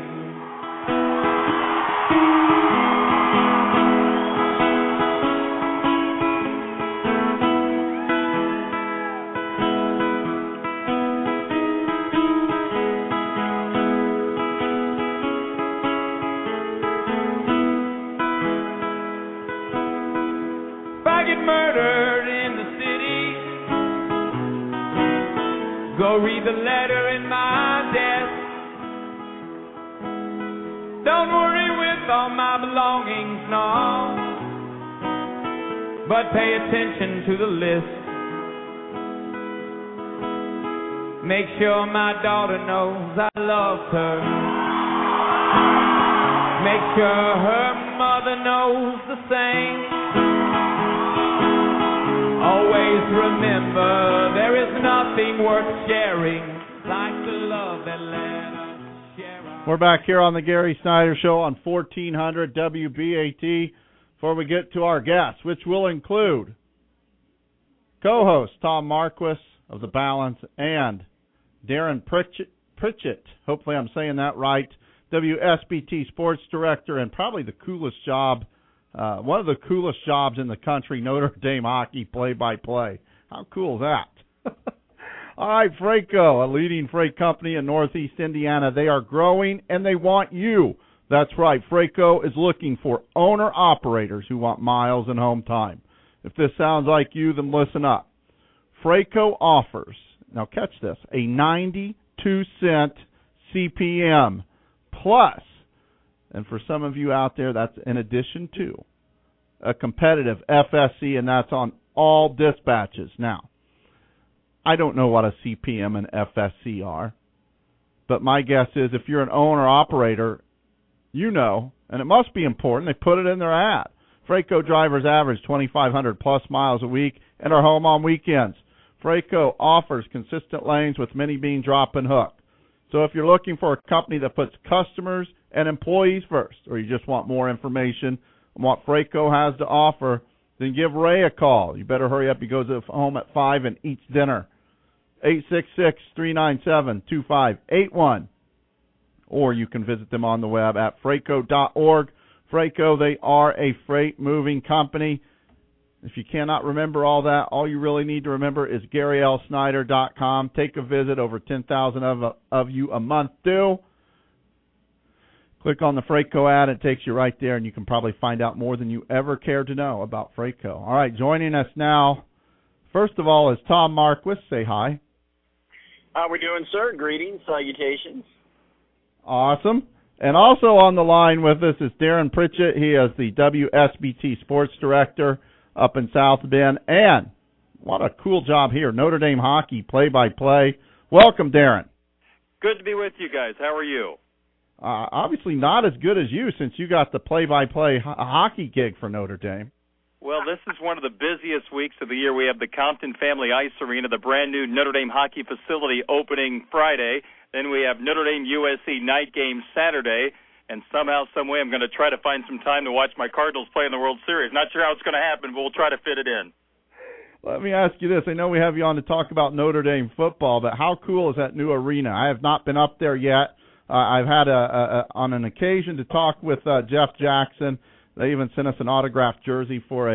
If I get murdered in the go read the letter in my desk. Don't worry with all my belongings, no. but pay attention to the list. Make sure my daughter knows I loved her. Make sure her mother knows the same. Always remember there is nothing worth sharing like the love that let us share. We're back here on the Gary Snyder Show on 1400 WBAT. Before we get to our guests, which will include co-host Tom Marquis of The Balance and Darren Pritchett, hopefully I'm saying that right, WSBT Sports Director, and probably the coolest job, one of the coolest jobs in the country, Notre Dame hockey play-by-play. How cool is that? All right, Freightco, a leading freight company in Northeast Indiana. They are growing, and they want you. That's right. Freightco is looking for owner-operators who want miles and home time. If this sounds like you, then listen up. Freightco offers, now catch this, a 92-cent CPM plus, and for some of you out there, that's in addition to, a competitive FSC, and that's on all dispatches. Now, I don't know what a CPM and FSC are, but my guess is if you're an owner-operator, you know, and it must be important, they put it in their ad. Freightco drivers average 2,500 plus miles a week and are home on weekends. Freightco offers consistent lanes with many being drop and hook. So if you're looking for a company that puts customers and employees first, or you just want more information on what Freightco has to offer, then give Ray a call. You better hurry up. He goes home at 5 and eats dinner. 866-397-2581. Or you can visit them on the web at freightco.org. Freightco, they are a freight moving company. If you cannot remember all that, all you really need to remember is GaryLSnyder.com. Take a visit. Over 10,000 of you a month do. Click on the Freightco ad. It takes you right there, and you can probably find out more than you ever cared to know about Freightco. All right, joining us now, first of all, is Tom Marquis. Say hi. How we doing, sir? Greetings, salutations. Awesome. And also on the line with us is Darren Pritchett. He is the WSBT Sports Director up in South Bend. And what a cool job here, Notre Dame hockey play-by-play. Welcome, Darren. Good to be with you guys. How are you? Obviously not as good as you since you got the play-by-play hockey gig for Notre Dame. Well, this is one of the busiest weeks of the year. We have the Compton Family Ice Arena, the brand-new Notre Dame hockey facility opening Friday. Then we have Notre Dame USC night game Saturday, and somehow, some way, I'm going to try to find some time to watch my Cardinals play in the World Series. Not sure how it's going to happen, but we'll try to fit it in. Let me ask you this. I know we have you on to talk about Notre Dame football, but how cool is that new arena? I have not been up there yet. I've had on an occasion to talk with Jeff Jackson. They even sent us an autographed jersey for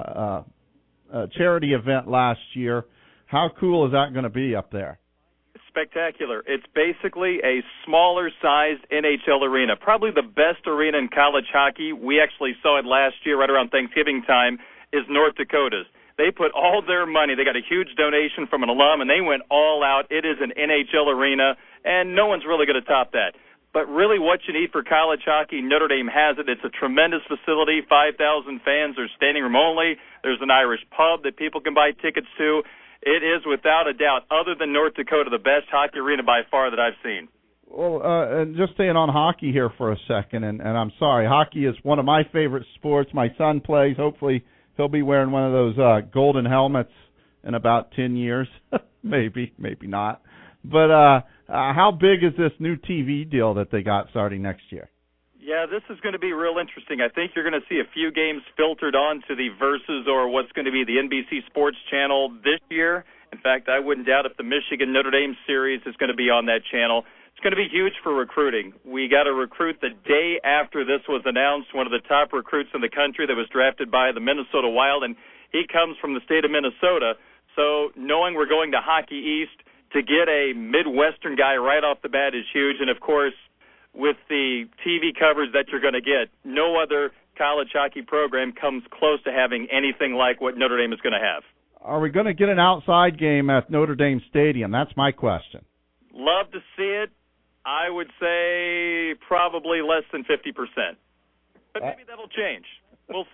a charity event last year. How cool is that going to be up there? Spectacular. It's basically a smaller-sized NHL arena, probably the best arena in college hockey. We actually saw it last year right around Thanksgiving time, is North Dakota's. They put all their money. They got a huge donation from an alum, and they went all out. It is an NHL arena, and no one's really going to top that. But really what you need for college hockey, Notre Dame has it. It's a tremendous facility. 5,000 fans are standing room only. There's an Irish pub that people can buy tickets to. It is, without a doubt, other than North Dakota, the best hockey arena by far that I've seen. Well, and just staying on hockey here for a second, and I'm sorry, hockey is one of my favorite sports. My son plays. Hopefully he'll be wearing one of those golden helmets in about 10 years. maybe not. But how big is this new TV deal that they got starting next year? Yeah, this is going to be real interesting. I think you're going to see a few games filtered onto the Versus or what's going to be the NBC Sports Channel this year. In fact, I wouldn't doubt if the Michigan-Notre Dame series is going to be on that channel. It's going to be huge for recruiting. We got a recruit the day after this was announced, one of the top recruits in the country that was drafted by the Minnesota Wild, and he comes from the state of Minnesota. So knowing we're going to Hockey East, to get a Midwestern guy right off the bat is huge. And, of course, with the TV coverage that you're going to get, no other college hockey program comes close to having anything like what Notre Dame is going to have. Are we going to get an outside game at Notre Dame Stadium? That's my question. Love to see it. I would say probably less than 50%. But maybe that'll change. We'll see.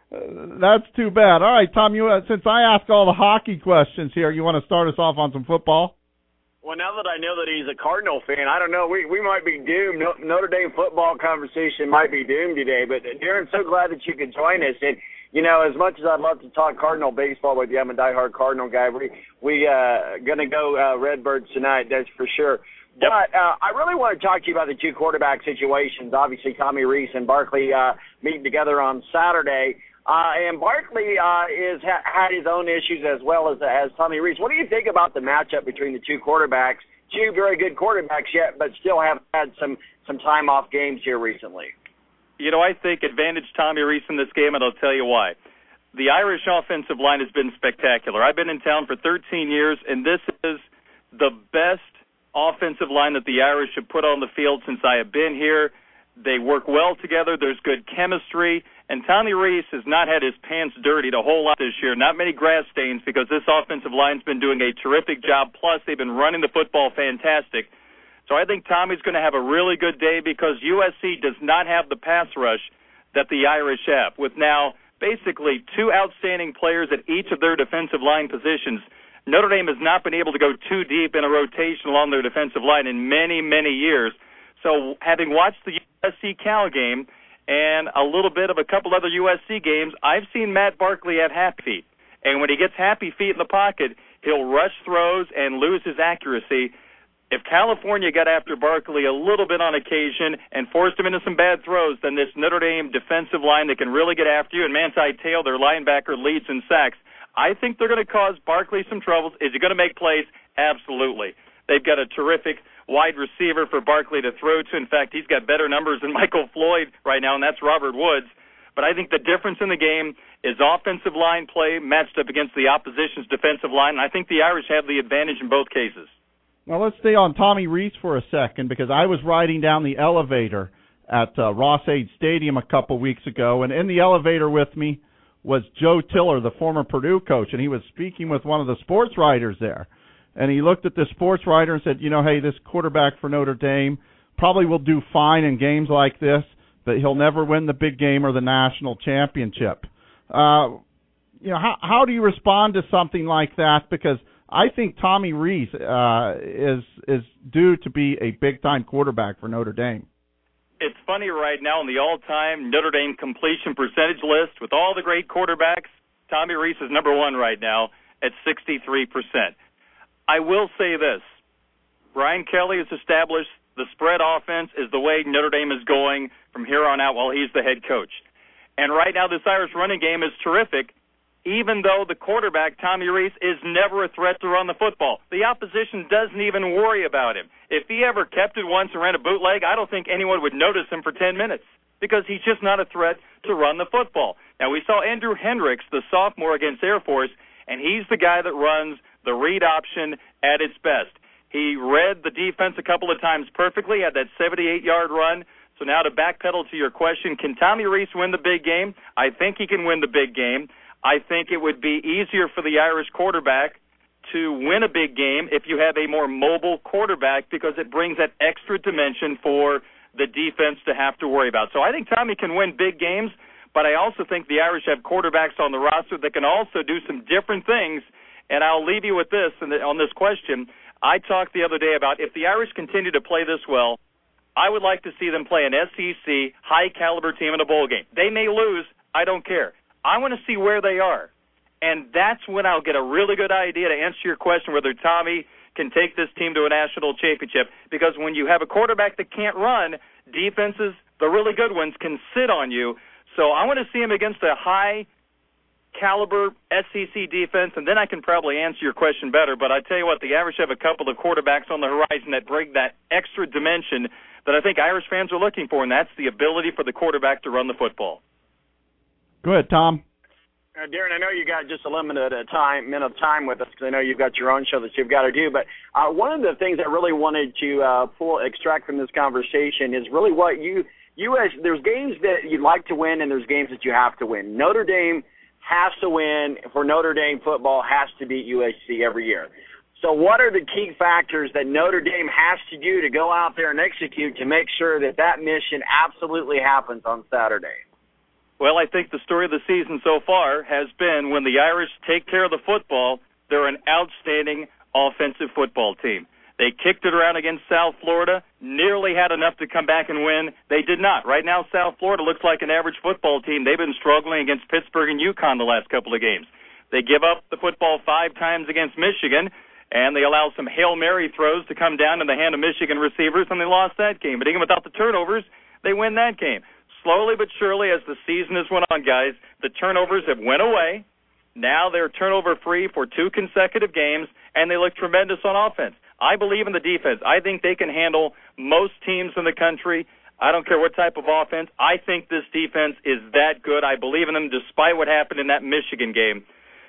That's too bad. All right, Tom, since I ask all the hockey questions here, you want to start us off on some football? Well, now that I know that he's a Cardinal fan, I don't know. We might be doomed. Notre Dame football conversation might be doomed today. But, Darren, so glad that you could join us. And, as much as I'd love to talk Cardinal baseball with you, I'm a diehard Cardinal guy. We going to go Redbirds tonight, that's for sure. Yep. But I really want to talk to you about the two quarterback situations. Obviously, Tommy Rees and Barkley meeting together on Saturday. And Barkley had his own issues as well as Tommy Rees. What do you think about the matchup between the two quarterbacks? Two very good quarterbacks yet, but still have had some time off games here recently. I think advantage Tommy Rees in this game, and I'll tell you why. The Irish offensive line has been spectacular. I've been in town for 13 years, and this is the best offensive line that the Irish have put on the field since I have been here. They work well together. There's good chemistry. And Tommy Rees has not had his pants dirtied a whole lot this year. Not many grass stains because this offensive line's been doing a terrific job. Plus, they've been running the football fantastic. So I think Tommy's going to have a really good day because USC does not have the pass rush that the Irish have. With now basically two outstanding players at each of their defensive line positions, Notre Dame has not been able to go too deep in a rotation along their defensive line in many, many years. So having watched the USC-Cal game and a little bit of a couple other USC games, I've seen Matt Barkley have happy feet. And when he gets happy feet in the pocket, he'll rush throws and lose his accuracy. If California got after Barkley a little bit on occasion and forced him into some bad throws, then this Notre Dame defensive line that can really get after you, and Manti Te'o, their linebacker, leads in sacks, I think they're going to cause Barkley some troubles. Is he going to make plays? Absolutely. They've got a terrific wide receiver for Barkley to throw to. In fact, he's got better numbers than Michael Floyd right now, and that's Robert Woods. But I think the difference in the game is offensive line play matched up against the opposition's defensive line, and I think the Irish have the advantage in both cases. Now let's stay on Tommy Rees for a second because I was riding down the elevator at Ross-Ade Stadium a couple weeks ago, and in the elevator with me was Joe Tiller, the former Purdue coach, and he was speaking with one of the sports writers there. And he looked at this sports writer and said, hey, this quarterback for Notre Dame probably will do fine in games like this, but he'll never win the big game or the national championship. How do you respond to something like that? Because I think Tommy Rees is due to be a big-time quarterback for Notre Dame. It's funny right now in the all-time Notre Dame completion percentage list with all the great quarterbacks, Tommy Rees is number one right now at 63%. I will say this. Brian Kelly has established the spread offense is the way Notre Dame is going from here on out while he's the head coach. And right now this Irish running game is terrific, even though the quarterback, Tommy Rees, is never a threat to run the football. The opposition doesn't even worry about him. If he ever kept it once and ran a bootleg, I don't think anyone would notice him for 10 minutes because he's just not a threat to run the football. Now, we saw Andrew Hendricks, the sophomore against Air Force, and he's the guy that runs the read option at its best. He read the defense a couple of times perfectly, had that 78-yard run. So now to backpedal to your question, can Tommy Rees win the big game? I think he can win the big game. I think it would be easier for the Irish quarterback to win a big game if you have a more mobile quarterback because it brings that extra dimension for the defense to have to worry about. So I think Tommy can win big games, but I also think the Irish have quarterbacks on the roster that can also do some different things. And I'll leave you with this on this question. I talked the other day about if the Irish continue to play this well, I would like to see them play an SEC high-caliber team in a bowl game. They may lose. I don't care. I want to see where they are. And that's when I'll get a really good idea to answer your question whether Tommy can take this team to a national championship. Because when you have a quarterback that can't run, defenses, the really good ones, can sit on you. So I want to see him against a high-caliber SEC defense, and then I can probably answer your question better. But I tell you what, the Irish have a couple of quarterbacks on the horizon that bring that extra dimension that I think Irish fans are looking for, and that's the ability for the quarterback to run the football. Go ahead, Tom. Darren, I know you got just a limited minute of time with us because I know you've got your own show that you've got to do. But one of the things I really wanted to extract from this conversation is really what there's games that you'd like to win and there's games that you have to win. Notre Dame has to win for Notre Dame football, has to beat USC every year. So what are the key factors that Notre Dame has to do to go out there and execute to make sure that mission absolutely happens on Saturday? Well, I think the story of the season so far has been when the Irish take care of the football, they're an outstanding offensive football team. They kicked it around against South Florida, nearly had enough to come back and win. They did not. Right now, South Florida looks like an average football team. They've been struggling against Pittsburgh and UConn the last couple of games. They give up the football 5 times against Michigan, and they allow some Hail Mary throws to come down in the hand of Michigan receivers, and they lost that game. But even without the turnovers, they win that game. Slowly but surely, as the season has went on, guys, the turnovers have went away. Now they're turnover-free for 2 consecutive games, and they look tremendous on offense. I believe in the defense. I think they can handle most teams in the country. I don't care what type of offense. I think this defense is that good. I believe in them despite what happened in that Michigan game.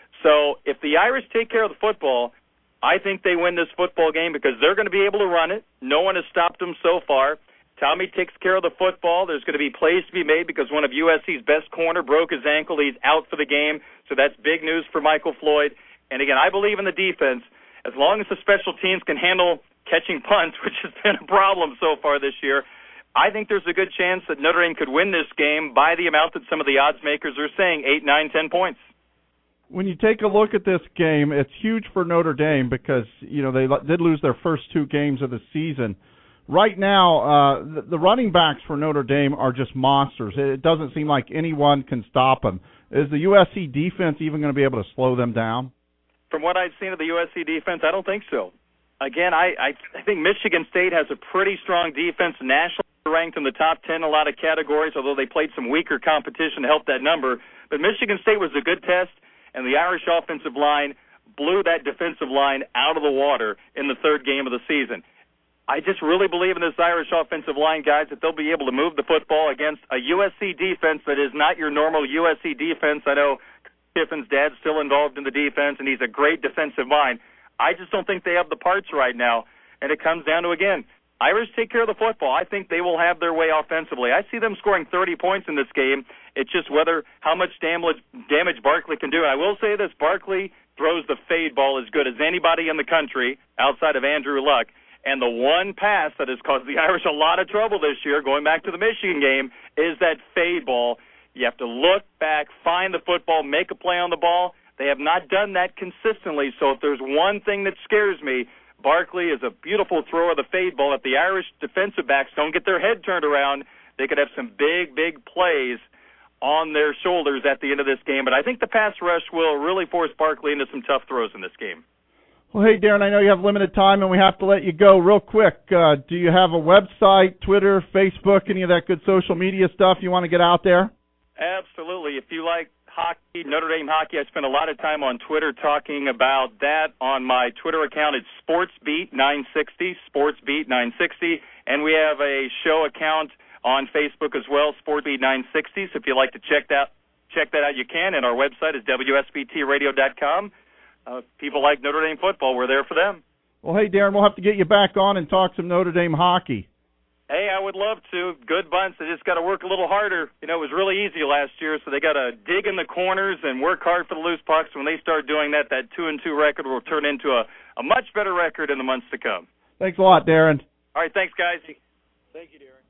So if the Irish take care of the football, I think they win this football game because they're going to be able to run it. No one has stopped them so far. Tommy takes care of the football. There's going to be plays to be made because one of USC's best corner broke his ankle. He's out for the game, so that's big news for Michael Floyd. And, again, I believe in the defense. As long as the special teams can handle catching punts, which has been a problem so far this year, I think there's a good chance that Notre Dame could win this game by the amount that some of the odds makers are saying, 8, 9, 10 points. When you take a look at this game, it's huge for Notre Dame because, you know, they did lose their first 2 games of the season. Right now, the running backs for Notre Dame are just monsters. It doesn't seem like anyone can stop them. Is the USC defense even going to be able to slow them down? From what I've seen of the USC defense, I don't think so. Again, I think Michigan State has a pretty strong defense, nationally ranked in the top 10 in a lot of categories, although they played some weaker competition to help that number. But Michigan State was a good test, and the Irish offensive line blew that defensive line out of the water in the 3rd game of the season. I just really believe in this Irish offensive line, guys, that they'll be able to move the football against a USC defense that is not your normal USC defense. I know Kiffin's dad's still involved in the defense, and he's a great defensive mind. I just don't think they have the parts right now, and it comes down to, again, Irish take care of the football. I think they will have their way offensively. I see them scoring 30 points in this game. It's just how much damage Barkley can do. And I will say this, Barkley throws the fade ball as good as anybody in the country outside of Andrew Luck. And the one pass that has caused the Irish a lot of trouble this year, going back to the Michigan game, is that fade ball. You have to look back, find the football, make a play on the ball. They have not done that consistently. So if there's one thing that scares me, Barkley is a beautiful thrower of the fade ball. If the Irish defensive backs don't get their head turned around, they could have some big, big plays on their shoulders at the end of this game. But I think the pass rush will really force Barkley into some tough throws in this game. Well, hey, Darren, I know you have limited time, and we have to let you go real quick. Do you have a website, Twitter, Facebook, any of that good social media stuff you want to get out there? Absolutely. If you like hockey, Notre Dame hockey, I spend a lot of time on Twitter talking about that. On my Twitter account, it's SportsBeat960, SportsBeat960, and we have a show account on Facebook as well, SportsBeat960. So if you'd like to check that out, you can. And our website is WSBTradio.com. People like Notre Dame football. We're there for them. Well, hey, Darren, we'll have to get you back on and talk some Notre Dame hockey. Hey, I would love to. Good bunch. They just got to work a little harder. You know, it was really easy last year, so they got to dig in the corners and work hard for the loose pucks. When they start doing that, that 2-2 record will turn into a much better record in the months to come. Thanks a lot, Darren. All right, thanks, guys. Thank you, Darren.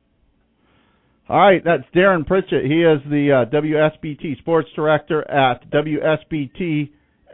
All right, that's Darren Pritchett. He is the WSBT sports director at WSBT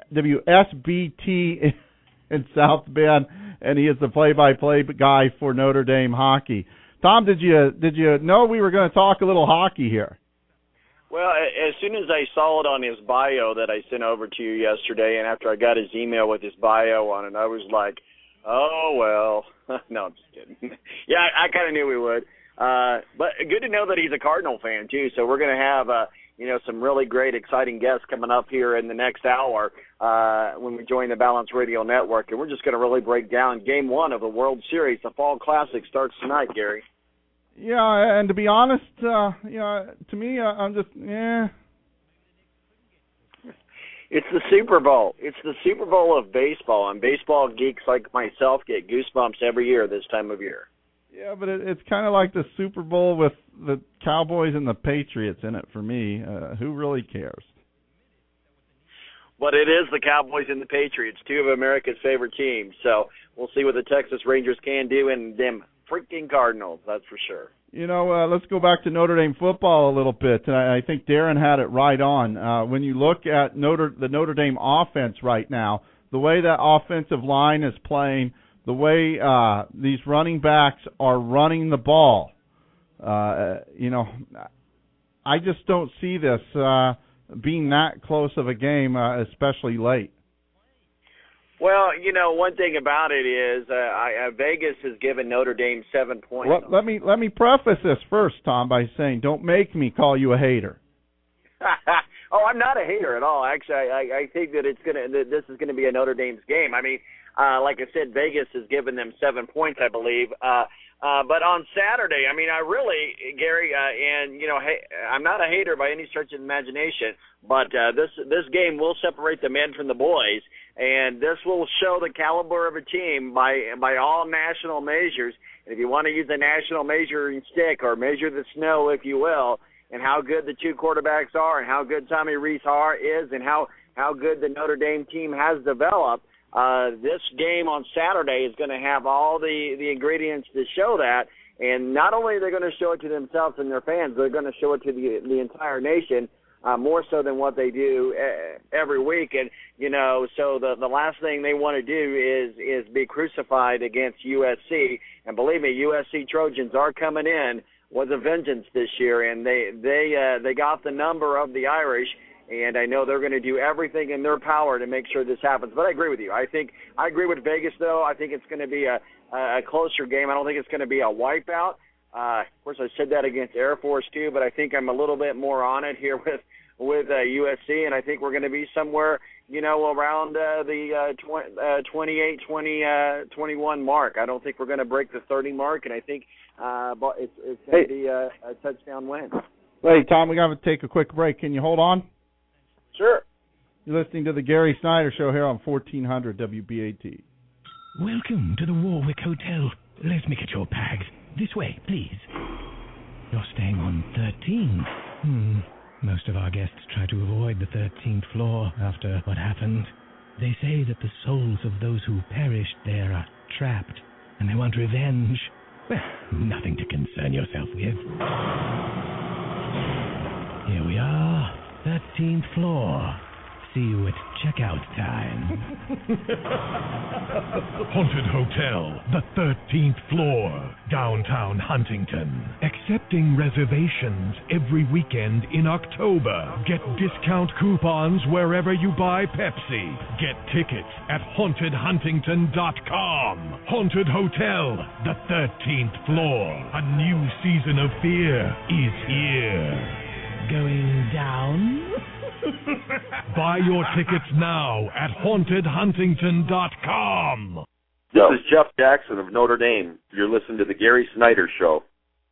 in South Bend, and he is the play-by-play guy for Notre Dame hockey. Tom, did you know we were going to talk a little hockey here? Well, as soon as I saw it on his bio that I sent over to you yesterday, and after I got his email with his bio on it, I was like, oh, well. No, I'm just kidding. Yeah, I kind of knew we would. But good to know that he's a Cardinal fan, too, so we're going to have some really great, exciting guests coming up here in the next hour when we join the Balance Radio Network. And we're just going to really break down Game 1 of the World Series. The Fall Classic starts tonight, Gary. Yeah, and to be honest, to me, I'm just, It's the Super Bowl. It's the Super Bowl of baseball, and baseball geeks like myself get goosebumps every year this time of year. Yeah, but it's kind of like the Super Bowl with the Cowboys and the Patriots in it for me. Who really cares? But it is the Cowboys and the Patriots, two of America's favorite teams. So we'll see what the Texas Rangers can do and them freaking Cardinals, that's for sure. Let's go back to Notre Dame football a little bit. I think Darren had it right on. When you look at the Notre Dame offense right now, the way that offensive line is playing, the way these running backs are running the ball, I just don't see this being that close of a game, especially late. Well, one thing about it is Vegas has given Notre Dame 7 points. Well, let me preface this first, Tom, by saying don't make me call you a hater. Oh, I'm not a hater at all. Actually, I think that this is gonna be a Notre Dame's game. I mean, like I said, Vegas has given them 7 points, I believe. But on Saturday, I mean, Gary, hey, I'm not a hater by any stretch of the imagination, but this game will separate the men from the boys, and this will show the caliber of a team by all national measures. And if you want to use a national measuring stick or measure the snow, if you will, and how good the two quarterbacks are and how good Tommy Rees is and how good the Notre Dame team has developed, this game on Saturday is going to have all the ingredients to show that. And not only are they going to show it to themselves and their fans, they're going to show it to the entire nation, more so than what they do every week. And, so the last thing they want to do is be crucified against USC. And believe me, USC Trojans are coming in with a vengeance this year, and they got the number of the Irish. And I know they're going to do everything in their power to make sure this happens. But I agree with you. I agree with Vegas, though. I think it's going to be a closer game. I don't think it's going to be a wipeout. Of course, I said that against Air Force, too, but I think I'm a little bit more on it here with USC, and I think we're going to be somewhere, around the 28-21 mark. I don't think we're going to break the 30 mark, and I think it's going to be a touchdown win. Hey, Tom, we got to take a quick break. Can you hold on? Sure. You're listening to the Gary Snyder Show here on 1400 WBAT. Welcome to the Warwick Hotel. Let me get your bags. This way, please. You're staying on 13. Most of our guests try to avoid the 13th floor after what happened. They say that the souls of those who perished there are trapped, and they want revenge. Well, nothing to concern yourself with. Here we are. 13th floor. See you at checkout time. Haunted Hotel, the 13th floor, downtown Huntington. Accepting reservations every weekend in October. Get discount coupons wherever you buy Pepsi. Get tickets at hauntedhuntington.com. Haunted Hotel, the 13th floor. A new season of fear is here. Going down? Buy your tickets now at hauntedhuntington.com. This is Jeff Jackson of Notre Dame. You're listening to the Gary Snyder Show.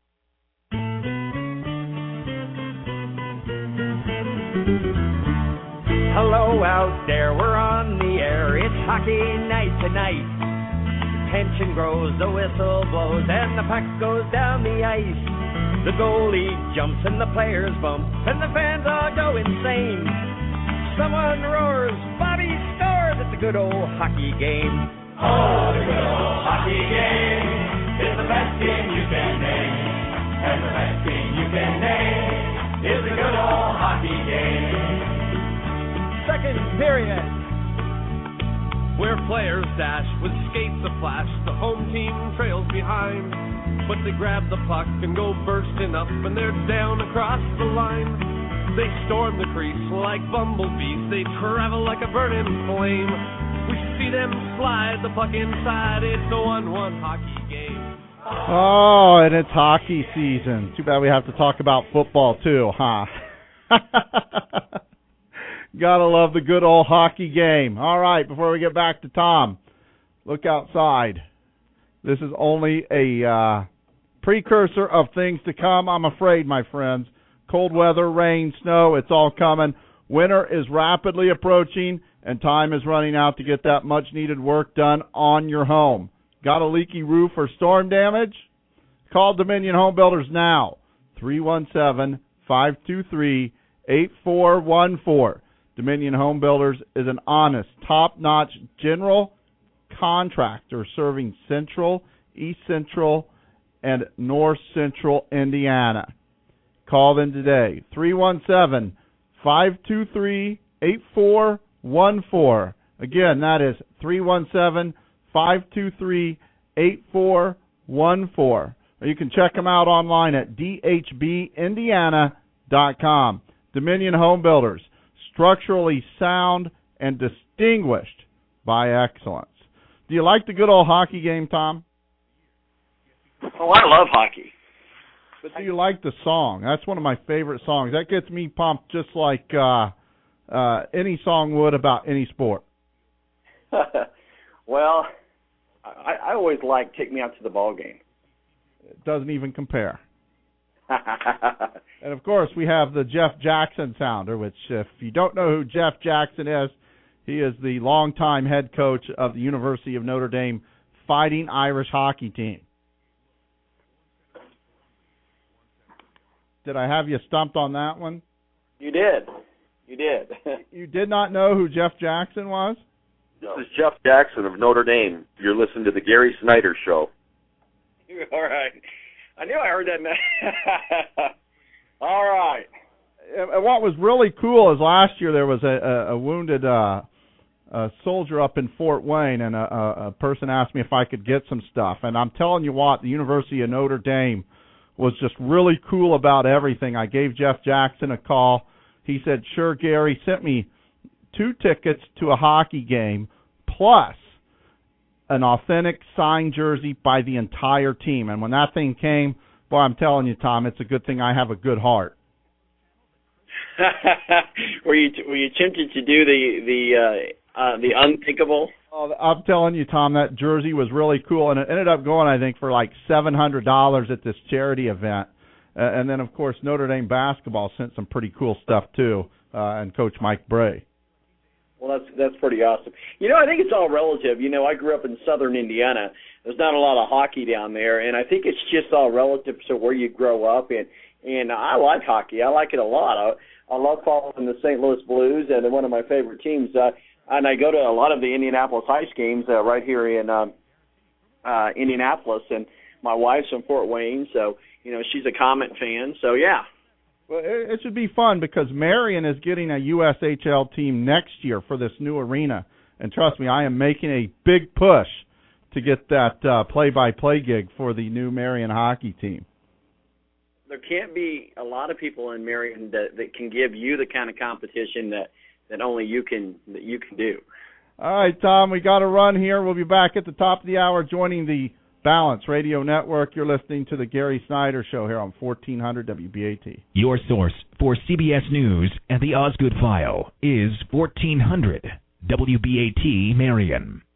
Hello out there, we're on the air. It's hockey night tonight. Tension grows, the whistle blows, and the puck goes down the ice. The goalie jumps and the players bump, and the fans all go insane. Someone roars, Bobby scores! It's a good old hockey game. Oh, the good old hockey game is the best game you can name. And the best game you can name is the good old hockey game. Second period. Where players dash with skates aflash, the home team trails behind. But they grab the puck and go bursting up, and they're down across the line. They storm the crease like bumblebees, they travel like a burning flame. We see them slide the puck inside, it's a 1-1 hockey game. Oh, and it's hockey season. Too bad we have to talk about football too, huh? Gotta love the good old hockey game. All right, before we get back to Tom, look outside. This is only a precursor of things to come, I'm afraid, my friends. Cold weather, rain, snow, it's all coming. Winter is rapidly approaching, and time is running out to get that much-needed work done on your home. Got a leaky roof or storm damage? Call Dominion Home Builders now. 317-523-8414. Dominion Home Builders is an honest, top-notch general contractor serving Central, East Central, and North Central Indiana. Call them today, 317-523-8414. Again, that is 317-523-8414. Or you can check them out online at dhbindiana.com. Dominion Home Builders, structurally sound and distinguished by excellence. Do you like the good old hockey game, Tom? Oh, I love hockey. But do you like the song? That's one of my favorite songs. That gets me pumped just like any song would about any sport. Well, I always like Take Me Out to the Ball Game. It doesn't even compare. And, of course, we have the Jeff Jackson sounder, which if you don't know who Jeff Jackson is, he is the longtime head coach of the University of Notre Dame Fighting Irish hockey team. Did I have you stumped on that one? You did. You did. You did not know who Jeff Jackson was? This is Jeff Jackson of Notre Dame. You're listening to the Gary Snyder Show. All right. I knew I heard that. All right. And what was really cool is last year there was a wounded soldier up in Fort Wayne, and a person asked me if I could get some stuff. And I'm telling you what, the University of Notre Dame was just really cool about everything. I gave Jeff Jackson a call. He said, sure, Gary, sent me 2 tickets to a hockey game plus an authentic signed jersey by the entire team. And when that thing came, boy, I'm telling you, Tom, it's a good thing I have a good heart. Were you tempted to do the unthinkable? Oh, I'm telling you, Tom, that jersey was really cool, and it ended up going, I think, for like $700 at this charity event. And then, of course, Notre Dame basketball sent some pretty cool stuff too, and Coach Mike Bray. Well, that's pretty awesome. You know, I think it's all relative. You know, I grew up in southern Indiana. There's not a lot of hockey down there, and I think it's just all relative to where you grow up. And I like hockey. I like it a lot. I love following the St. Louis Blues, and they're one of my favorite teams. And I go to a lot of the Indianapolis Ice games right here in Indianapolis, and my wife's from Fort Wayne, so, you know, she's a Comet fan, so yeah. Well, it should be fun because Marion is getting a USHL team next year for this new arena. And trust me, I am making a big push to get that play-by-play gig for the new Marion hockey team. There can't be a lot of people in Marion that can give you the kind of competition that only you can do. All right, Tom, we got to run here. We'll be back at the top of the hour joining the Balance Radio Network. You're listening to the Gary Snyder Show here on 1400 WBAT. Your source for CBS News and the Osgood File is 1400 WBAT Marion.